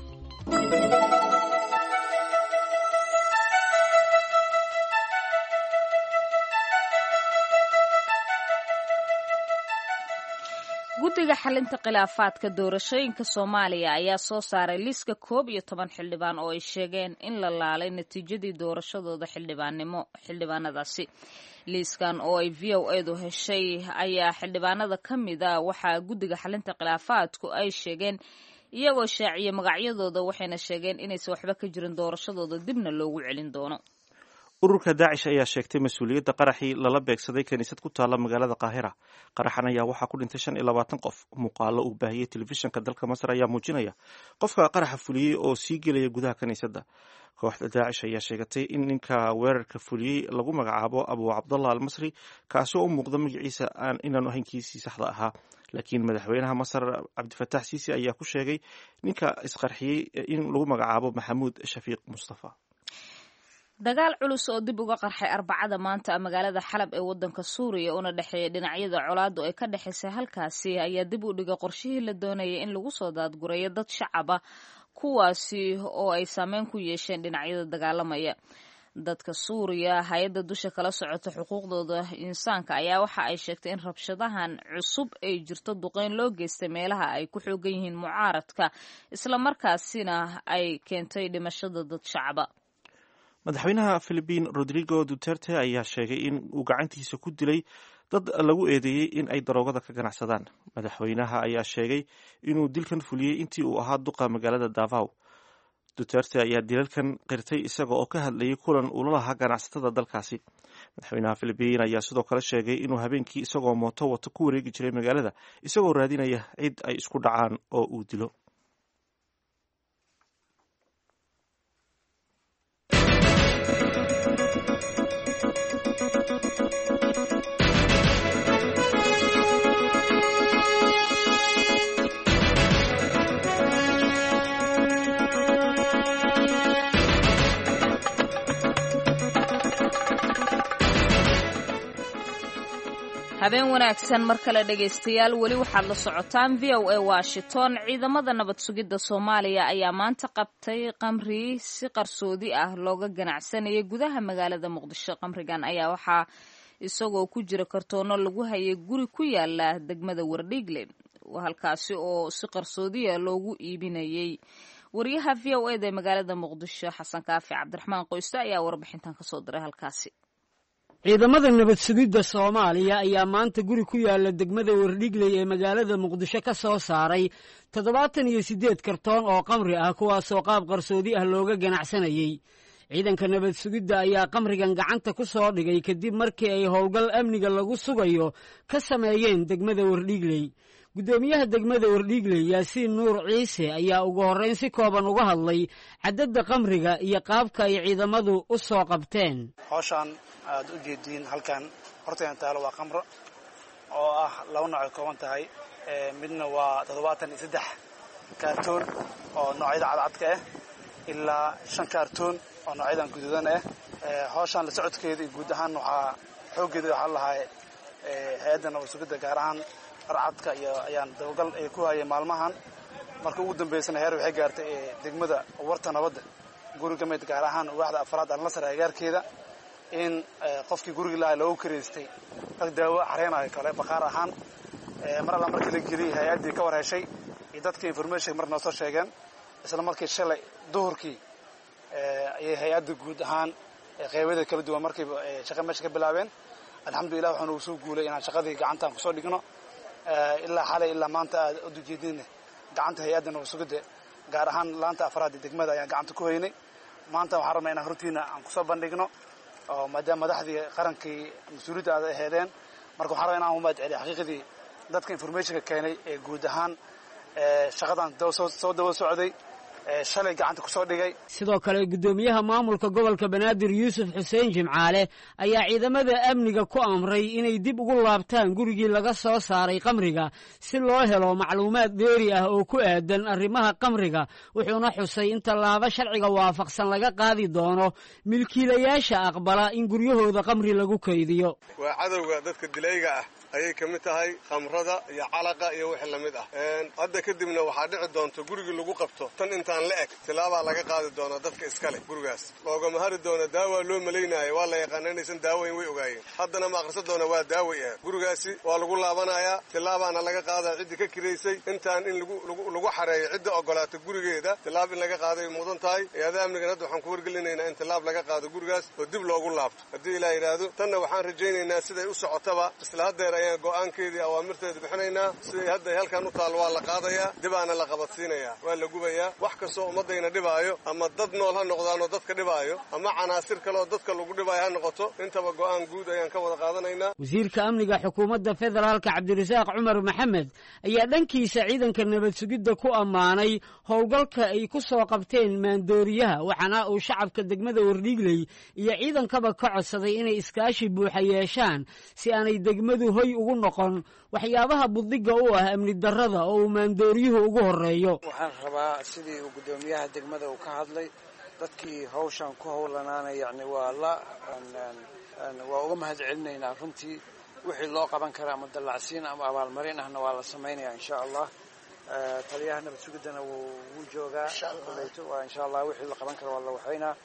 guddiga xalinta khilaafaadka doorashooyinka Soomaaliya ayaa soo saaray liiska 11 xildhibaan oo ay sheegeen in la laalay natiijadii doorashadooda xildhibaanadaasi. liiskan oo ay VOA-du heshay ayaa xildhibaanada ka mid ah waxaa guddiga xalinta khilaafaadku ay sheegeen iyagoo shaaciyay magacyadooda, waxayna sheegeen inaysan waxba ka jirin doorashadooda dibna loogu celin doono. ururka daacish ayaa sheegtay mas-uuliyadda qaraxii lala beegsaday kaniisad ku taala magaalada qaahira. qaraxan ayaa waxaa ku dhintay 25 qof. muuqaalo uu baahiyey telefishinka dalka Masar ayaa muujinaya qofka qaraxa fuliyey oo sii gelaya gudaha kaniisadda. kooxda daacish ayaa sheegatay in ninka weerarka fuliyey lagu magacaabo Abu Cabdallah al-Masri, kaasi oo u muuqda magaciisa inaanu ahayn kiisii saxda ahaa. laakiin madaxweynaha Masar Cabdifataax Siisi ayaa ku sheegay ninka isqarxiyey in lagu magacaabo Maxamuud Shafiiq Mustafa. dagaal culus oo dib uga qarxay Arbacada maanta magaalada Xalab ee wadanka Suuriya una dhaxeeya dhinacyada colaadu ay ka dhaxaysay halkaasi ayaa dib u dhigay qorshihii la doonayay in lagu soo daadgurayo dad shacab ah kuwaasi oo ay saameyn ku yeesheen dhinacyada dagaalamaya. dadka Suuriya hay'adda dusha kala socota xuquuqdooda insaanka ayaa waxa ay sheegtay in rabshadahan cusub ay jirto duqeyn loo geystay meelaha ay ku xoogan yihiin mucaaradka, isla markaasina ay keentay dhimashada dad shacaba. madaxweynaha Philippine Rodrigo Duterte ayaa sheegay in uu gacantiisa ku dilay dad lagu eedeeyey in ay daroogada ka ganacsadaan. madaxweynaha ayaa sheegay inuu dilkan fuliyey intii uu ahaa duqa magaalada Davao. Duterte ayaa dilalkan qirtay isaga oo ka hadlayay kulan uu la lahaa ganacsatada dalkaasi. madaxweynaha Philippine ayaa sidoo kale sheegay inuu habeenkii isagoo mooto wato ku wareegi jiray magaalada isagoo raadinaya cid ay isku dhacaan oo uu dilo. habeen wanaagsan mar kale dhegaystayaal, weli waxaad la socotaan VOA Washington. ciidamada nabad sugidda Soomaaliya ayaa maanta qabtay qamri si qarsoodi ah looga ganacsanayay gudaha magaalada Muqdisho. qamrigan ayaa waxaa isagoo ku jira kartoono lagu hayay guri ku yaala degmada Wardhiigle, halkaasi oo si qarsoodiya loogu iibinayay. wariyaha VOA-da ee magaalada Muqdisho Xasan Kaafi Cabdiraxmaan Qoyste ayaa warbixintan ka soo diray halkaasi. ciidamada nabad sugidda Soomaaliya ayaa maanta guri ku yaala degmada Wardhiigle ee magaalada Muqdisho ka soo saaray 78 kartoon oo qamri ah, kuwaasoo qaab qarsoodi ah looga ganacsanayay. ciidanka nabad sugidda ayaa qamrigan gacanta ku soo dhigay kadib markii ay howlgal amniga lagu sugayo ka sameeyeen degmada Wardhiigle. gudoomiyaha degmada Wardhiigle Yaasiin Nuur Ciise ayaa ugu horreyn si kooban uga hadlay cadadda qamriga iyo qaabka ay ciidamadu u soo qabteen. hawshan aad u jeediin halkan hortaan taalo waa qamro oo ah laba nooc ka kooban tahay. midna waa 73 kaartoon oo noocyada cadcadka ah ilaa 5 kaartoon oo noocyadan guduudan ah. hawshan la socodkeeda guud ahaan waxaa xoogeeda waxa la lahaa hay'adda nabad sugidda gaar ahaan arcadka iyo ayaan dabagal ay ku hayeen maalmahan. marka ugu dambeysana heer waxay gaartay degmada warta nabadda guriga mid gaar ahaan waaxda afraad al-Nasr agagaarkeeda in qofkii guriga ilaa loogu kireystay rag daawo xareenayo kale baqaar ahaan. mar alla markii la geliyay hay'addii ka war heshay iyo dadkii information marna soo sheegeen, isla markii shalay duhurkii ayay hay'adda guud ahaan qeybadeeda kala duwan markii shaqo meesha ka bilaabeen. alxamdulillah waxaan ugu soo guulay inaan shaqadii gacantaan ku soo dhigno. ilaa xalay ilaa maanta aad u jeedin gacanta hay'adda nabad sugidda gaar ahaan laanta afraad degmada ayaan gacanta ku haynay. maanta waxaan rabnaa inaan hortiina aan ku soo bandhigno oo maadaama madaxdii qarankii mas'uuliyadda aad ahaydeen. marka waxaan rabaa inaan u mahadceliyo xaqiiqdii dadka informationka keenay ee guud ahaan shaqadan soo daba socday shalay gacanta kusoo dhigay. sidoo kale gudoomiyaha maamulka gobolka banaadir yuusuf xuseen jimcaale ayaa ciidamada amniga ku amray inay dib ugu laabtaan gurigii laga soo saaray qamriga si loo helo macluumaad dheeri ah oo ku aadan arrimaha qamriga wuxuuna xusay in tallaabo sharciga waafaqsan laga qaadi doono milkiilayaasha aqbala in guryahooda qamri lagu kaydiyo. waa cadowga dadka dilayga ah ayay ka mid tahay khamrada iyo calaqa iyo wixii la mid ah. hadda kadibna waxaa dhici doonta gurigii lagu qabto tan intaan la eg tilaabaa laga qaadi doonaa dadka iskale gurigaas loogama hari doona daawa loo malaynaayo waa la yaqaana inaysan daawayn way ogaayeen haddana ma akhrisan doona waa daaway ah gurigaasi waa lagu laabanayaa tilaabaana laga qaadaa ciddii ka kiraysay intaan in lagu xareeyo cidda ogolaata gurigeeda tilaab in laga qaaday mudan tahay hay-adaha amnigan hadda waxaan ku wargelinaynaa in tilaab laga qaado gurigaas oo dib loogu laabto haddii ilaa yidhaahdo tanna waxaan rajaynaynaa siday u socotaba isla haddeer ayaan go'aankeedii awaamirteeda bixinaynaa siday hadday halkan u taal waa la qaadayaa dibaana la qabadsiinayaa waa la gubayaa wax kastoo ummaddayna dhibaayo ama dad nool ha noqdaanoo dadka dhibaayo ama canaasir kaleoo dadka lagu dhibaayo ha noqoto intaba go'aan guud ayaan ka wada qaadanaynaa. wasiirka amniga xukuumadda federaalka cabdirasaaq cumar maxamed ayaa dhankiisa ciidanka nabad sugidda ku ammaanay howlgalka ay ku soo qabteen maandooriyaha waxaana uu shacabka degmada wardhiigley iyo ciidankaba ka codsaday inay iskaashi buuxa yeeshaan si aanay degmadu hoy ugu noqon waxyaabaha buddiga u ah amni darrada oo uu maandooriyuhu ugu horeeyo. waxaan rabaa sidii uu gudoomiyaha degmada uu ka hadlay dadkii hawshan ku howlanaana yacni waa uga mahad celinaynaa runtii wixii loo qaban kara ama dallacsiin ama abaalmarin ahna waa la samaynayaa insha allah. taliyaha nabad sugiddana wuu joogaa waa insha allah wixii la qaban kara waa la waxaynaa.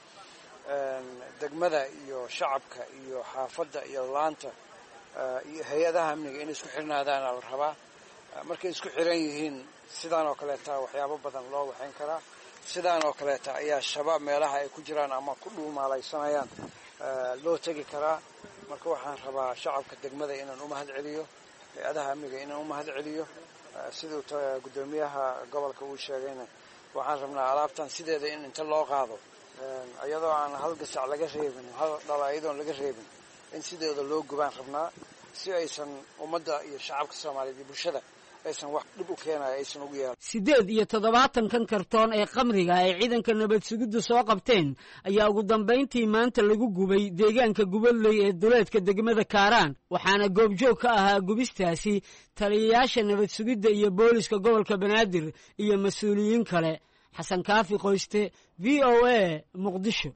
degmada iyo shacabka iyo xaafadda iyo laanta iyo hay-adaha amniga inay isku xirnaadaana la rabaa. markay isku xiran yihiin sidaan oo kaleeta waxyaabo badan loo waxayn karaa. sidaan oo kaleeta ayaa shabaab meelaha ay ku jiraan ama ku dhuumaalaysanayaan loo tegi karaa. marka waxaan rabaa shacabka degmada inaan u mahad celiyo hay-adaha amniga inaan u mahad celiyo siduu gudoomiyaha gobolka uu sheegayna waxaan rabnaa alaabtan sideeda in inta loo qaado iyadoo aan hal gasac laga reebin hal dhala iyadoon laga reebin in sideeda loo gubaan rabnaa si aysan ummadda iyo shacabka soomaaliyeed iyo bulshada aysan wax dhib u keenayo aysan ugu yeelan. 78 kartoon ee qamriga ay ciidanka nabad sugiddu soo qabteen ayaa ugu dambayntii maanta lagu gubay deegaanka gubadley ee duleedka degmada kaaraan waxaana goobjoog ka ahaa gubistaasi taliyayaasha nabad sugidda iyo booliska gobolka banaadir iyo mas-uuliyiin kale. xasan kaafi qoyste v o a muqdisho.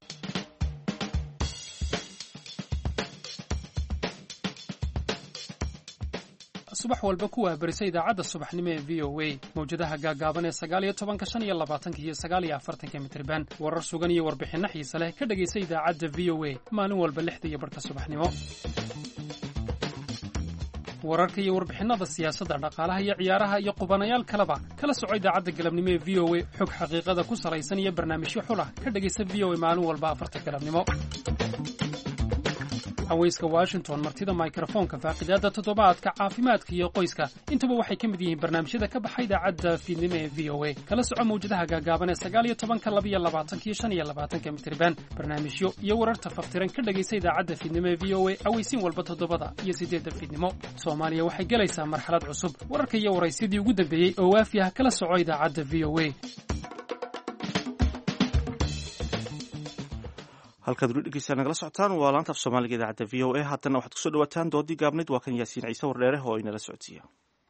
subax walba ku waabarisa idaacadda subaxnimo ee v o a mawjadaha gaagaaban ee 19, 25 iyo 49 mitirban warar sugan iyo warbixinno xiise leh ka dhegaysa idaacadda v o a maalin walba 6:00 subaxnimo. wararka iyo warbixinada siyaasadda dhaqaalaha iyo ciyaaraha iyo qubanayaal kaleba kala soco idaacadda galabnimo ee v o a xog xaqiiqada ku salaysan iyo barnaamijyo xulah ka dhegaysa v o a maalin walba 4 galabnimo. haweyska washington martida mikrofoonka faaqidaada toddobaadka caafimaadka iyo qoyska intuba waxay ka mid yihiin barnaamijyada ka baxay idaacadda fiidnimo ee v o a kala soco mawjadaha gaagaaban ee 19, 22 iyo 25 mitirban barnaamijyo iyo wararta faftiran ka dhegaysa idaacadda fiidnimo ee v o a aweysiin walba 7 iyo 8 fiidnimo. soomaaliya waxay gelaysaa marxalad cusub wararka iyo waraysidii ugu dambeeyey oo waafi ah kala soco idaacadda v o a. halkaad weli dhegeysaa nagala socotaan waa laanta af soomaaliga idaacadda v o a haddana waxaad kusoo dhawaataan doodii gaabnayd waa kan yaasiin ciise wardheere oo inala socodsiiya.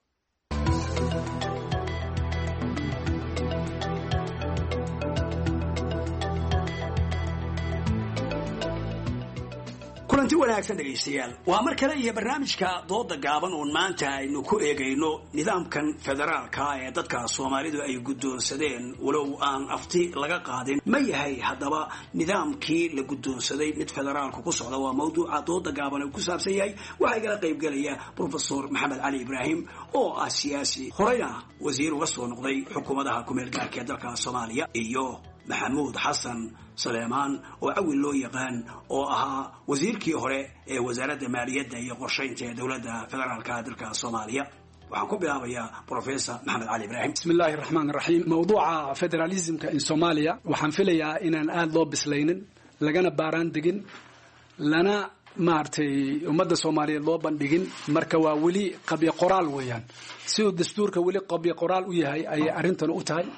kulanti wanaagsan dhegaystayaal waa mar kale iyo barnaamijka dooda gaaban uun maanta aynu ku eegayno nidaamkan federaalka ee dadka soomaalidu ay guddoonsadeen walow aan afti laga qaadin ma yahay haddaba nidaamkii la guddoonsaday mid federaalku ku socda waa mawduuca dooda gaaban uu ku saabsan yahay waxaa igala qaybgelaya profesor maxamed cali ibraahim oo ah siyaasi horeyna wasiir uga soo noqday xukuumadaha kumeel gaarka ee dalka soomaaliya iyo maxamuud xasan saleemaan oo awil loo yaqaan oo ahaa wasiirkii hore ee wasaaradda maaliyadda iyo qorshaynta ee dowladda federaalka dalka soomaaliya. waxaan ku bilaabayaa professor maxamed cali ibraahim. bismillaahi raxmaan raxiim. mawduuca federalismka in soomaaliya waxaan filayaa inaan aada loo bislaynin lagana baaraan degin lana maaragtay ummadda soomaaliyeed loo bandhigin marka waa weli qabyo qoraal weeyaan siduu dastuurka weli qabyo qoraal u yahay ayay arrintan u tahay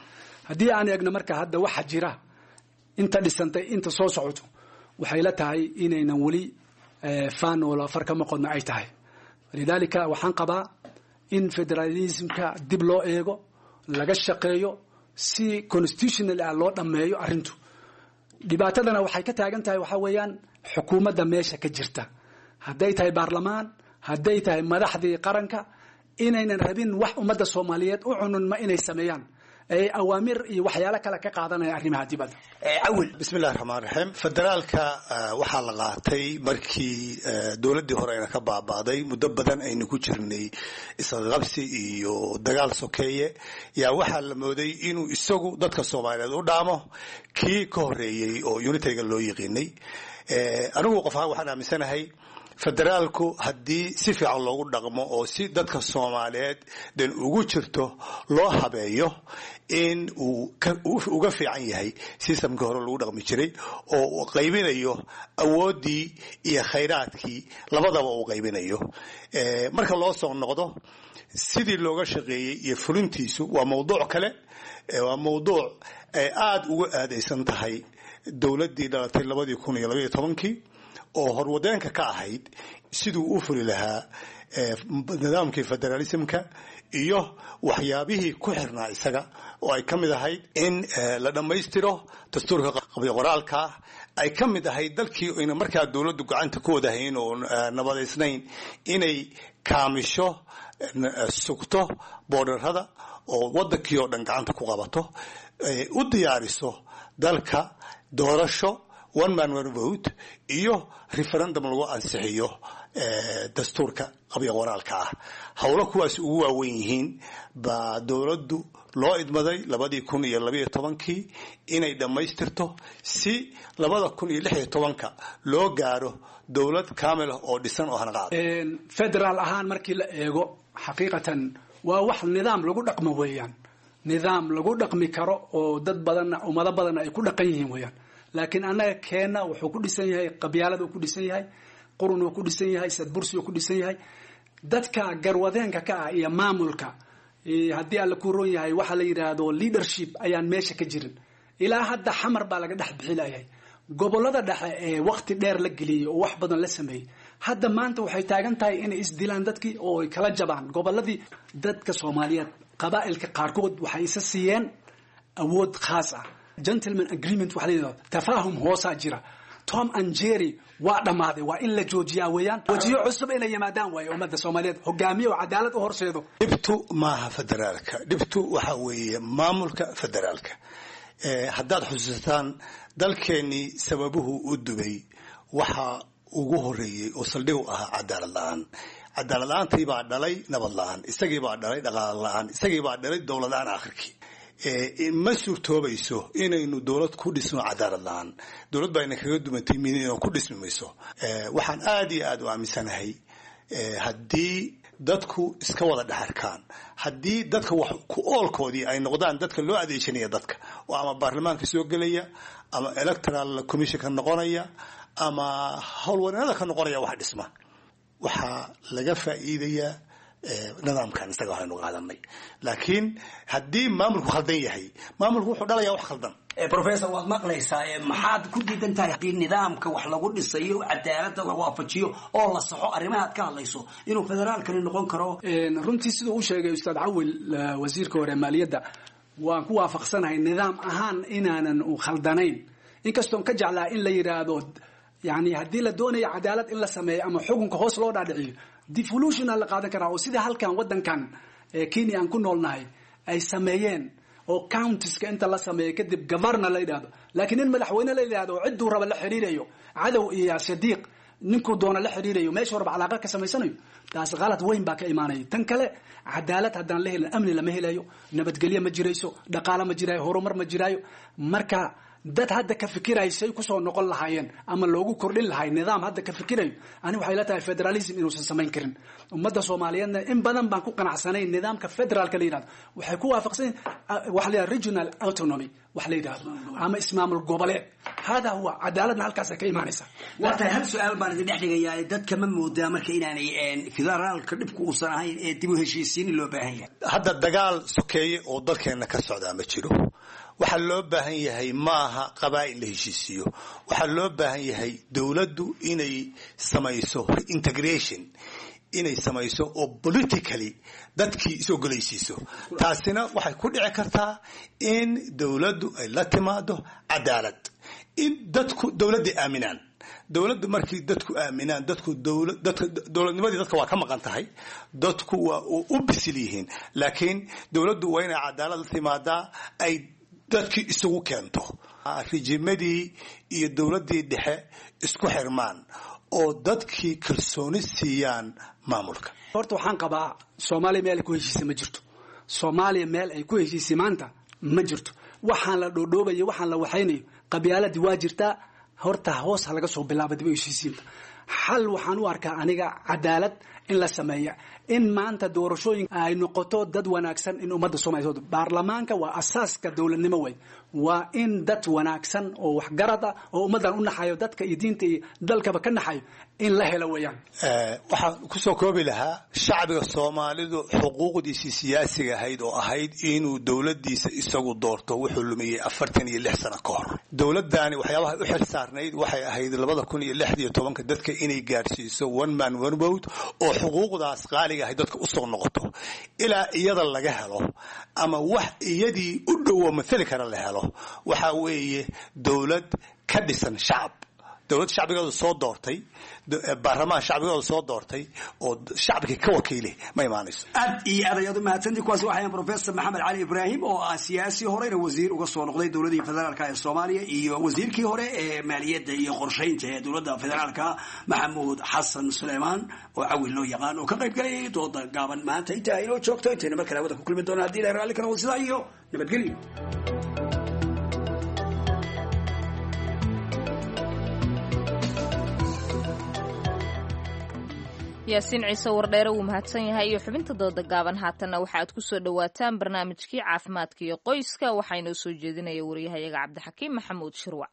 haddii aan eegno marka hadda waxa jira inta dhisantay inta soo socoto waxay la tahay inaynan weli faan oo far kama qodna ay tahay lidaalika waxaan qabaa in federalismka dib loo eego laga shaqeeyo si constitutional ah loo dhammeeyo arrintu dhibaatadana waxay ka taagan tahay waxa weeyaan xukuumadda meesha ka jirta hadday tahay baarlamaan hadday tahay madaxdii qaranka inaynan rabin wax ummadda soomaaliyeed u cunun ma inay sameeyaan awaamir iyo waxyaalo kale ka qaadanaya arrimaha dibadda awil bismillahi raxmaan raxiim federaalka waxaa la qaatay markii dowladdii hore ayna ka baaba'day muddo badan aynu ku jirnay isqabsi iyo dagaal sokeeye yaa waxaa la mooday inuu isagu dadka soomaaliyeed u dhaamo kii ka horreeyey oo unitariga loo yiqiinay anigu qof ahaan waxaan aaminsanahay federaalku haddii si fiican loogu dhaqmo oo si dadka soomaaliyeed dan ugu jirto loo habeeyo in uu uga fiican yahay sistamkii hore lagu dhaqmi jiray oo uu qaybinayo awooddii iyo khayraadkii labadaba uu qaybinayo marka loo soo noqdo sidii looga shaqeeyey iyo fulintiisu waa mawduuc kale waa mawduuc aada uga aadaysan tahay dowladdii dhalatay 2012 oo horwadeenka ka ahayd siduu u fuli lahaa nidaamkii federalismka iyo waxyaabihii ku xirnaa isaga oo ay ka mid ahayd in la dhammaystiro dastuurka qabiqoraalka ay ka mid ahayd dalkii ayna markaa dowladdu gacanta ku wadahayn oo nabadaysnayn inay kaamisho sugto boordarrada oo waddankii oo dhan gacanta ku qabato u diyaariso dalka doorasho one man one vote iyo referendum lagu ansixiyo dastuurka qabiil qoraalka ah howlo kuwaas ugu waaweyn yihiin baa dowladdu loo idmaday 2012 inay dhammaystirto si 2016 loo gaaro dowlad kaamil ah oo dhisan oo hanaqaad federal ahaan markii la eego xaqiiqatan waa wax nidaam lagu dhaqmo weeyaan nidaam lagu dhaqmi karo oo dad badan ummado badan ay ku dhaqan yihiin weeyaan laakiin anaga keena wuxuu ku dhisan yahay qabyaalad uu ku dhisan yahay qurun uu ku dhisan yahay sadbursi uu ku dhisan yahay dadka garwadeenka ka ah iyo maamulka haddii alla ku roon yahay waxa la yiraahdo leadership ayaan meesha ka jirin ilaa hadda xamar baa laga dhex bixilayay gobolada dhexe ee waqti dheer la geliyay oo wax badan la sameeyay hadda maanta waxay taagan tahay inay isdilaan dadkii oo ay kala jabaan goboladii dadka Soomaaliyeed qabaa'ilka qaarkood waxay isa siiyeen awood khaas ah gentleman agreement waxa la yiraahdo tafaahum hoosa jira Tom and Jerry waa dhamaaday waa in la joojiyaa weeyaan wajiyo cusub inay yimaadaan way ummadda Soomaaliyeed hogaamiye oo cadaalad u horseedo dhibtu maaha federaalka dhibtu waxa weeye maamulka federaalka haddaad xusuusataan dalkeenii sababuhu u dubay waxa ugu horeeyay oo saldhig u ahaa cadaalad la'aan cadaalad la'aantii baa dhalay nabad la'aan isagii baa dhalay dhaqaale la'aan isagii baa dhalay dowlad la'aan aakhirkii ma suurtoobayso inaynu dowlad ku dhisno cadaalad la'aan dowlad baa ina kaga dumantay inaynu ku dhismi mayso waxaan aad iyo aad u aaminsanahay haddii dadku iska wada dhexarkaan haddii dadka wax ku oolkoodii ay noqdaan dadka loo adeegsanaya dadka oo ama baarlamaanka soo gelaya ama electoral commission ka noqonaya ama howlwareennada ka noqonaya wax dhisma waxaa laga faa'iidayaa nidaamkan isaga waxaynu qaadanay laakiin haddii maamulku khaldan yahay maamulku wuxuu dhalayaa wax khaldan professor waad maqlaysaa maxaad ku diidan tahay haddii nidaamka wax lagu dhisayo cadaaladda la waafajiyo oo la saxo arrimahaad ka hadlayso inuu federaalkani noqon karo runtii siduu u sheegay ustaad cawil wasiirka hore maaliyadda waan ku waafaqsanahay nidaam ahaan inaanan u khaldanayn inkastoon ka jeclaa in la yiraahdo yani haddii la doonayo cadaalad in la sameeyo ama xukunka hoos loo dhaadhiciyo devolution la qaadan karaa oo sida halkan wadankan Kenya aan ku noolnahay ay sameeyeen oo counties-ka inta la sameeyo kadib governor la yiraahdo laakiin in madaxweyne la yiraahdo ciduu raba la xiriirayo cadow iyo sadiiq ninkuu doona la xiriirayo meesha raba calaaqad ka samaysanayo taas qalad weyn baa ka imaanaya tan kale cadaalad haddaan la helin amni lama helayo nabadgelyo ma jirayso dhaqaale ma jiraayo horumar ma jiraayo marka dad hadda ka fikiraysay ku soo noqon lahaayeen ama loogu kordhin lahaay nidaam hadda ka fikirayo ani waxay la tahay federalism inuu samayn karin ummadda Soomaaliyeedna in badan baan ku qanacsanayn nidaamka federaalka la yiraahdo waxay ku waafaqsan wax la regional autonomy wax la yiraahdo ama ismaamul goboleed hada huwa cadaaladna halkaas ka imaanaysa waxa hal su'aal baan idin dhexdhigayaa dadka ma moodaa marka inaanay federaalka dhibku u sanahayn ee dib u heshiisiin loo baahan yahay hadda dagaal sokeeye oo dalkeena ka socda ma jiro waxaa loo baahan yahay maaha qabaa'il la heshiisiyo waxaa loo baahan yahay dowladdu inay samayso integration inay samayso oo politically dadkii is ogolaysiiso taasina waxay ku dhici kartaa in dowladdu ay la timaado cadaalad in dadku dowladday aaminaan dowladdu markii dadku aaminaan dowladnimadii dadka waa ka maqan tahay dadku waa u bisil yihiin laakiin dowladdu waa inay cadaalad la timaadaa ay dadkii isugu keento rijimadii iyo dowladdii dhexe isku xirmaan oo dadkii kalsooni siiyaan maamulka horta waxaan qabaa soomaaliya meel ay ku heshiisay ma jirto soomaaliya meel ay ku heshiisay maanta ma jirto waxaan la dhoodhoobayo waxaan la waxaynayo qabyaaladii waa jirtaa horta hoos ha laga soo bilaaba dib u heshiisiinta xal waxaan u arkaa aniga cadaalad in la sameeya in maanta doorashooyin ay noqoto dad wanaagsan in ummadda Soomaaliyeed baarlamaanka waa asaaska dawladnimo way waa in dad wanaagsan oo waxgarad ah oo ummadan u naxayo dadka iyo diinta iyo dalkaba ka naxayo in la helo weeyaan waxaan ku soo koobi lahaa shacbiga Soomaalidu xuquuqdiisa siyaasiga ahayd oo ahayd inuu dawladdiisa isagu doorto wuxuu lumiyay 46 sano ka hor dawladdaani waxyaabaha u xil saarnayd waxay ahayd 2016 dadka inay gaarsiiso one man one vote oo xuquuqdaas qaaliga ahayd dadka u soo noqoto ilaa iyada laga helo ama wax iyadii u dhow matali kara la helo waxa weeye dawlad ka dhisan shacab dawlad shacbigooda soo doortay baarlamaan shacbigooda soo doortay oo shacbiga ka wakiilay ma imaanayso aad iyo aad mahadsantii kuwaasi waxay professor Maxamed Cali Ibrahim oo ah siyaasi horeyna wasiir uga soo noqday dawladda federaalka ee Soomaaliya iyo wasiirkii hore ee maaliyadda iyo qorsheynta ee dawladda federaalka Maxamuud Xasan Sulaymaan oo cawil loo yaqaan oo ka qayb galay dooda gaaban maanta inta ay noo joogto inta mar kale wada ku kulmi doonaa hadii la raalli kana wasiida iyo nabadgelyo yaasiin ciise wardheere wuu mahadsan yahay iyo xubinta dooda gaaban haatanna waxaad ku soo dhowaataan barnaamijkii caafimaadka iyo qoyska waxaa inoo soo jeedinaya wariyahayaga cabdixakiim maxamuud shirwac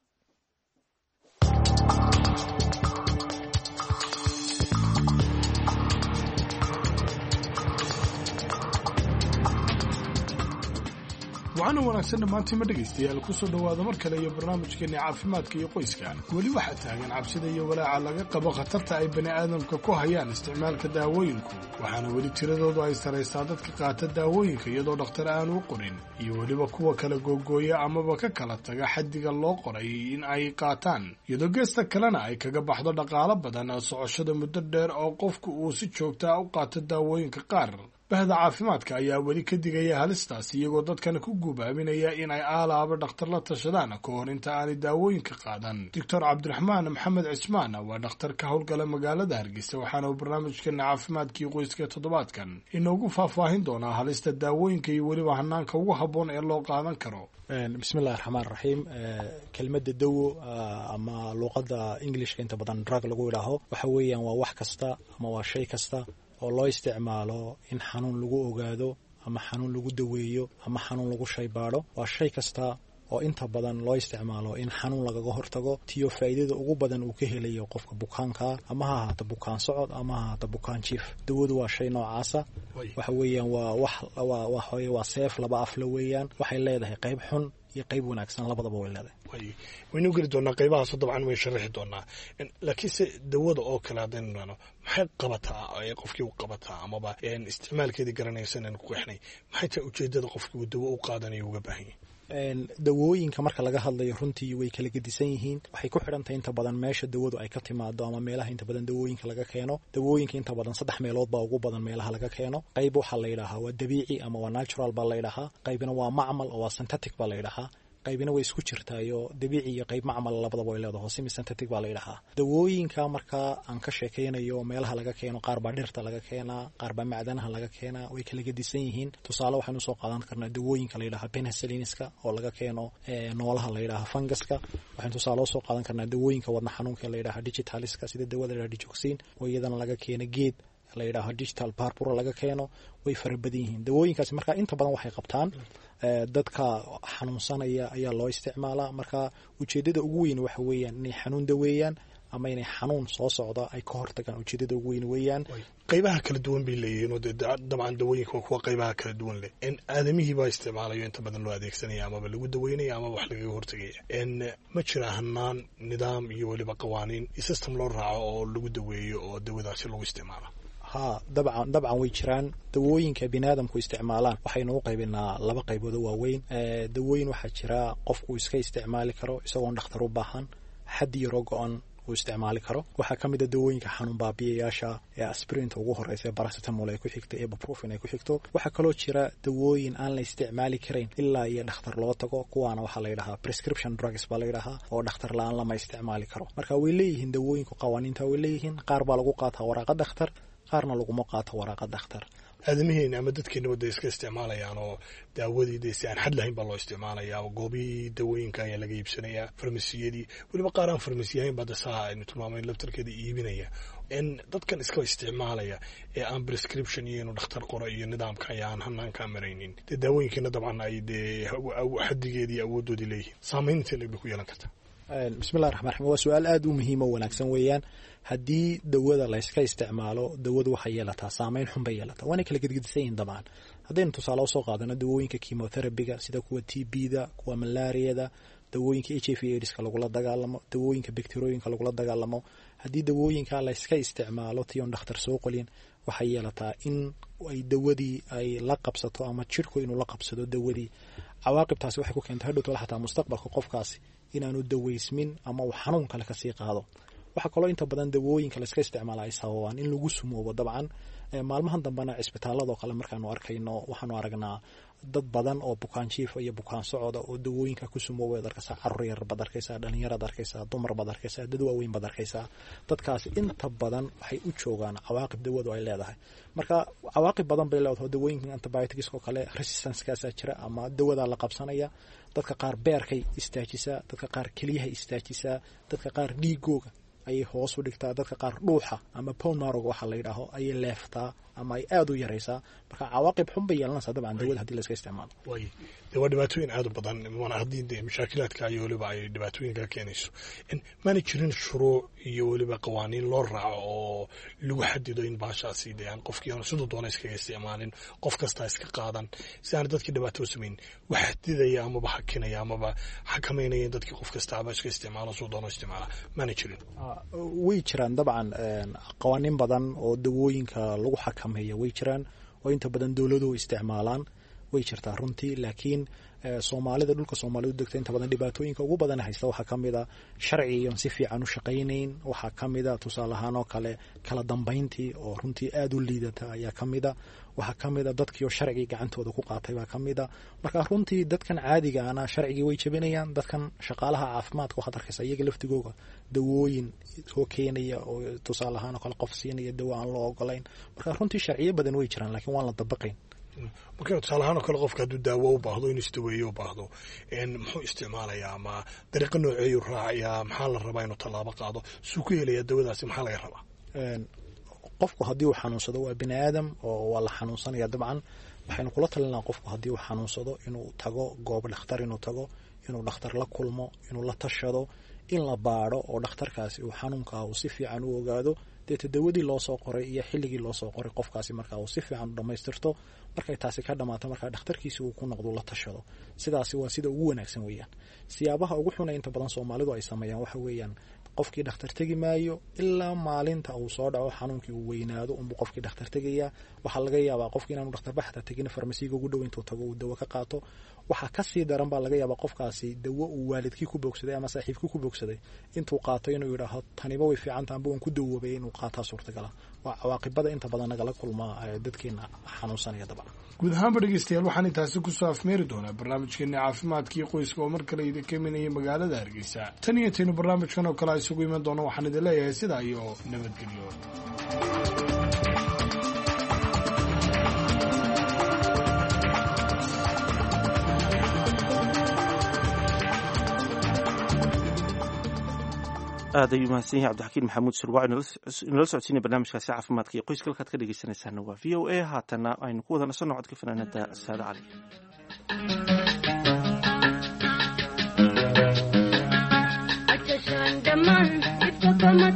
waxaana wanaagsan dhammaantiima dhegaystayaal ku soo dhowaada mar kale iyo barnaamijkeenni caafimaadka iyo qoyska weli waxaa taagan cabsida iyo walaaca laga qabo khatarta ay bani aadamka ku hayaan isticmaalka daawooyinku waxaana weli tiradoodu ay saraysaa dadka qaata daawooyinka iyadoo dhakhtar aan u qorin iyo weliba kuwa kala googooya amaba ka kala taga xaddiga loo qoray in ay qaataan iyadoo geesta kalena ay kaga baxdo dhaqaalo badan socoshada muddo dheer oo qofku uu si joogtaa u qaato daawooyinka qaar bahda caafimaadka ayaa weli ka digaya halistaas iyagoo dadkana ku guubaabinaya in ay aalaaba dhakhtar la tashadaan ka hor inta aanay daawooyinka qaadan doctor cabdiraxmaan maxamed cismaan waa dhakhtar ka howlgala magaalada hargeysa waxaana uu barnaamijkeena caafimaadkii qoyska toddobaadkan inoogu faahfaahin doonaa halista daawooyinka iyo weliba hanaanka ugu habboon ee loo qaadan karo bismillahi raxmaan raxiim kelmadda dawo ama luuqadda englishka inta badan drug lagu idhaaho waxa weeyaan waa wax kasta ama waa shay kasta oo loo isticmaalo in xanuun lagu ogaado ama xanuun lagu daweeyo ama xanuun lagu shaybaadho waa shay kasta oo inta badan loo isticmaalo in xanuun lagaga hortago tiyo faa'iidada ugu badan uu ka helayo qofka bukaankaa ama ha ahaato bukaan socod ama ha ahaato bukaan jiif dawadu waa shay noocaasa waxa weeyaan waa seef laba afle weeyaan waxay leedahay qayb xun iyo qayb wanaagsan labadaba way leedahay waynu geli doonaa qaybahaas dabcan way sharaxi doonaa laakiinse dawada oo kale haddaynu nano maxay qabataa ee qofkii u qabataa amaba isticmaalkeedii garanaysan aan ku qeexnay maxay tahay ujeedada qofkii uu dawo u qaadanayo uga baahan yahay dawooyinka marka laga hadlayo runtii way kala gedisan yihiin waxay ku xidhantahay inta badan meesha dawadu ay ka timaado ama meelaha inta badan dawooyinka laga keeno dawooyinka inta badan 3 meelood baa ugu badan meelaha laga keeno qayb waxa la yiraahdaa waa dabiici ama waa natural baa la yiraahdaa qaybna waa macmal oo waa synthetic baa la yiraahdaa qaybina way isku jirtaayo dabiici iyo qayb macmal labadaba way leedahay semi synthetic baa la yiraahdaa dawooyinka marka aan ka sheekeynayo meelaha laga keeno qaar baa dhirta laga keenaa qaar baa macdanaha laga keenaa way kala gedisan yihiin tusaale waxaanu soo qaadan karnaa dawooyinka la yiraahdo penicillinska oo laga keeno noolaha la yiraahdo funguska waxaan tusaale soo qaadan karnaa dawooyinka wadna xanuunka la yiraahdo digitaliska sida dawada la yiraahdo digoxin oo iyadana laga keeno geed la yiraahdo digital purpura laga keeno way farabadan yihiin dawooyinkaas marka inta badan waxay qabtaan dadka xanuunsanaya ayaa loo isticmaalaa marka ujeedada ugu weyn waxa weeyaan inay xanuun daweeyaan ama inay xanuun soo socda ay ka hortagaan ujeedada ugu weyn weeyaan. qaybaha kala duwan bay leeyihiin oo dabcan dawooyinka waa kuwa qaybaha kala duwan leh aadamihii baa isticmaalayo inta badan loo adeegsanaya amaba lagu daweynaya amaba wax lagaga hortagaya ma jira hanaan nidaam iyo weliba qawaaniin iyo system loo raaco oo lagu daweeyo oo dawadaasi lagu isticmaala? ha dabcan way jiraan dawooyinka biniaadamku isticmaalaan waxaynu u qaybinaa laba qaybood oo waaweyn. dawooyin waxaa jira qofku iska isticmaali karo isagoon dhakhtar u baahan xad yaro go-an uu isticmaali karo. waxaa ka mid a dawooyinka xanuun baabiyayaasha ee aspirinta ugu horeysa ee paracetamol ay ku xigto ee ibuprofen ay ku xigto. waxaa kaloo jira dawooyin aan la isticmaali karayn ilaa iyo dhakhtar loo tago, kuwaana waxaa la yidhahaa prescription drugs baa la yidhahaa oo dhakhtar la-aan lama isticmaali karo. marka way leeyihiin dawooyinku qawaaniinta way leeyihiin, qaar baa lagu qaataa waraaqa dhakhtar, qaarna laguma qaato waraaqa dhakhtar. aadamihiina ama dadkeena wada iska isticmaalayaan oo daawadii de si aan xad lahayn baa loo isticmaalayaa, goobihii dawooyinka ayaa laga iibsanayaa, farmasiyadii weliba qaar aan farmasiyahayn baa dasaa aynu tilmaamayn laftarkeeda iibinaya. dadkan iska isticmaalaya ee aan prescription iyo inuu dhakhtar qoro iyo nidaamka ayaan hanaanka maraynin, dee daawooyinkiina dabcan ay dee xadigeedii awoodoodii leeyihiin, saamaynta leeg bay ku yeelan kartaa. bismillahi raxmaan raxiim waa su-aal aada u muhiim oo wanaagsan weeyaan. haddii dawada layska isticmaalo dawadu waxay yeelataa saameyn xun bay yeelataa, waana kala gedgedisan yihin dabcan. haddaynu tusaale usoo qaadano dawooyinka chemotherapyga sida kuwa TB-da, kuwa malaariyada, dawooyinka HIV AIDSka lagula dagaalamo, dawooyinka bakteriyooyinka lagula dagaalamo, haddii dawooyinka layska isticmaalo tion dhakhtar soo qolin waxay yeelataa in ay dawadii ay la qabsato ama jidhku inuu la qabsado dawadii. cawaaqibtaasi waxay ku keentay hadhowtole xataa mustaqbalka qofkaasi inaanu daweysmin ama uu xanuun kale kasii qaado. waxaa kaloo inta badan dawooyinka layska isticmaala ay sababaan in lagu sumoobo. dabcan maalmahan dambena cisbitaaladoo kale markaanu arkayno waxaanu aragnaa dad badan oo bukaan jiifa iyo bukaan socoda oo dawooyinka ku sumooba. ad arkaysaa carruur yar baad arkaysaa, dhalinyaraad arkaysaa, dumar baad arkaysaa, dad waaweyn baad arkaysaa. dadkaasi inta badan waxay u joogaan cawaaqib dawadu ay leedahay. marka cawaaqib badan bay leedahay. dawooyinka antibiotics oo kale resistancekaasaa jira ama dawadaa la qabsanaya. dadka qaar beerkay istaajisaa, dadka qaar keliyaha istaajisaa, dadka qaar dhiigooga ayay hoos u dhigtaa, dadka qaar dhuuxa ama bone marrow waxa la yidhaaho ayay leeftaa ama ay aada u yaraysaa. marka cawaaqib xun bay yeelanaysaa dabcan dawada haddii la iska isticmaalo. de waa dhibaatooyin aada u badan haddii de mashaakilaadka iyo weliba ay dhibaatooyinka keenayso. maana jirin shuruuc iyo weliba qawaaniin loo raaco oo lagu xadido in baashaasi de aan qofkii aan siduu doona iskaga isticmaalin, qof kastaa iska qaadan, si aan dadkii dhibaato samayn, wax xadidaya amaba xakinaya amaba xakameynaya in dadkii qof kastaaba iska isticmaalo siduu doona isticmaala. maana jirin. way jiraan dabcan qawaaniin badan oo dawooyinka lagu xakameeya way jiraan oo inta badan dowladuhu isticmaalaan. way jirtaa runtii, laakiin soomaalida dhulka soomaalidu degta inta badan dhibaatooyinka ugu badan haysta waxaa ka mid a sharcigiion si fiican u shaqaynayn. waxaa ka mid a tusaale ahaan oo kale kala dambayntii oo runtii aada u liidata ayaa ka mid a. waxaa ka mid a dadkiioo sharcigii gacantooda ku qaatay baa ka mid a. marka runtii dadkan caadiga ana sharcigii way jebinayaan. dadkan shaqaalaha caafimaadka waxaad arkaysa iyaga laftigooga dawooyin soo keenaya oo tusaale ahaan oo kale qof siinaya dawo aan loo ogolayn. marka runtii sharciyo badan way jiraan laakiin waan la dabaqayn. marka tusaale ahaan oo kale qofka hadduu daawo u baahdo inuu isdaweeyo u baahdo muxuu isticmaalayaa ama dariiqo nooceeyu raacayaa, maxaa la rabaa inuu tallaabo qaado, suu ku helayaa dawadaasi, maxaa laga rabaa? qofku haddii uu xanuunsado waa bini aadam oo waa la xanuunsanaya dabcan. waxaynu kula talinaa qofku haddii uu xanuunsado inuu tago goob dhakhtar, inuu tago inuu dhakhtar la kulmo, inuu la tashado, in la baadho oo dhakhtarkaasi uu xanuunkaa uu si fiican u ogaado. deeta dawadii loo soo qoray iyo xilligii loo soo qoray qofkaasi markaa uu si fiican u dhammaystirto. markay taasi ka dhammaato markaa dhakhtarkiisi uu ku noqdo la tashado. sidaasi waa sida ugu wanaagsan weeyaan. siyaabaha ugu xuna inta badan soomaalidu ay sameeyaan waxa weeyaan qofkii dhakhtar tegi maayo ilaa maalinta uu soo dhaco xanuunkii uu weynaado unbuu qofkii dhakhtar tegayaa. waxaa laga yaabaa qofkii inaanu dhakhtarba xataa tegin farmasiga ugu dhow intuu tago uu dawo ka qaato. waxaa kasii daran baa laga yaabaa qofkaasi dawo uu waalidkii ku bogsaday ama saaxiibkii ku bogsaday intuu qaato inuu yidhaaho taniba way fiicanta amba waan ku dawoobay inuu qaataa suurtagala. waa cawaaqibada inta badan nagala kulmaa dadkeena xanuunsanaya dabcan. guud ahaanba dhegeystayaal waxaan intaasi kusoo afmeeri doonaa barnaamijkeeni caafimaadkii qoyska oo mar kale idinka imanayay magaalada Hargeysa. tan iyo taynu barnaamijkan oo kale isugu iman doono waxaan idin leeyahay sidaa iyo nabadgelyo. aad ayuu mahadsan yahay cabdixakiin maxamuud surwaac inala socodsiinaya barnaamijkaasi caafimaadka iyo qoyska halkaad ka dhegeysanaysaana waa v o a. haatana aynu ku wada nasanno codka fanaanada saada cali. Come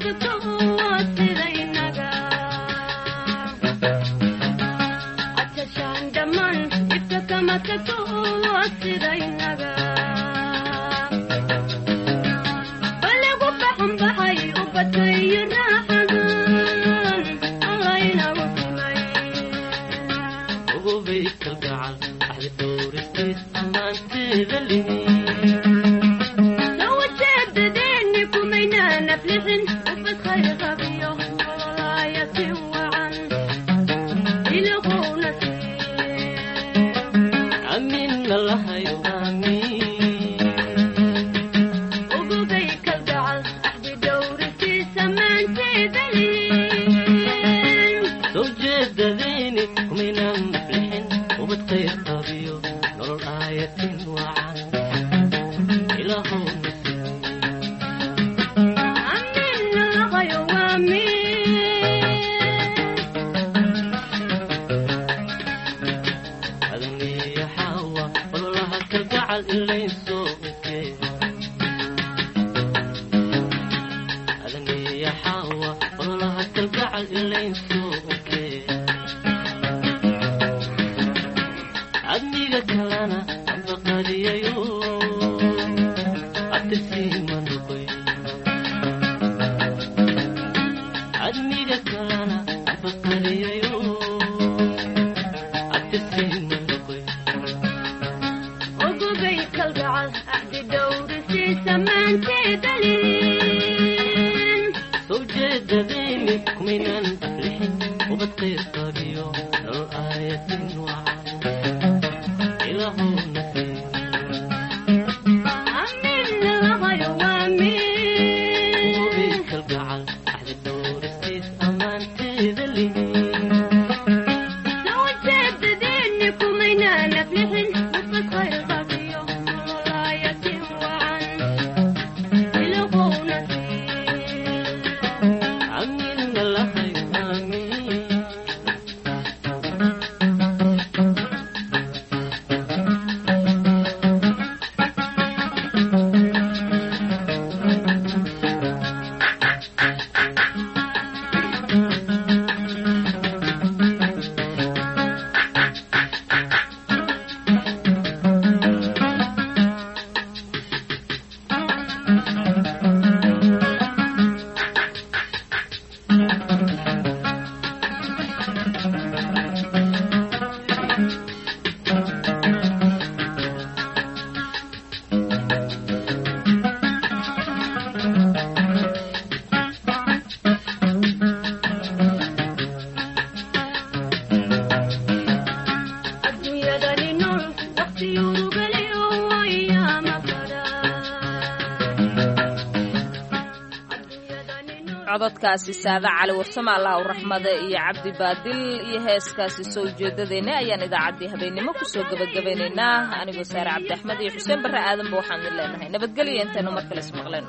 cododkaasi saada cali warsame allah u raxmada iyo cabdi baadil iyo heeskaasi soo jeedadeena ayaan idaacaddii habeennimo kusoo gabagabeynaynaa anigoo saare cabdi axmed iyo xuseen barre aadanba waxaan idin leenahay nabadgelyo intaynu mar kale ismaqleno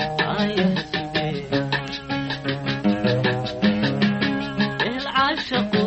عاشق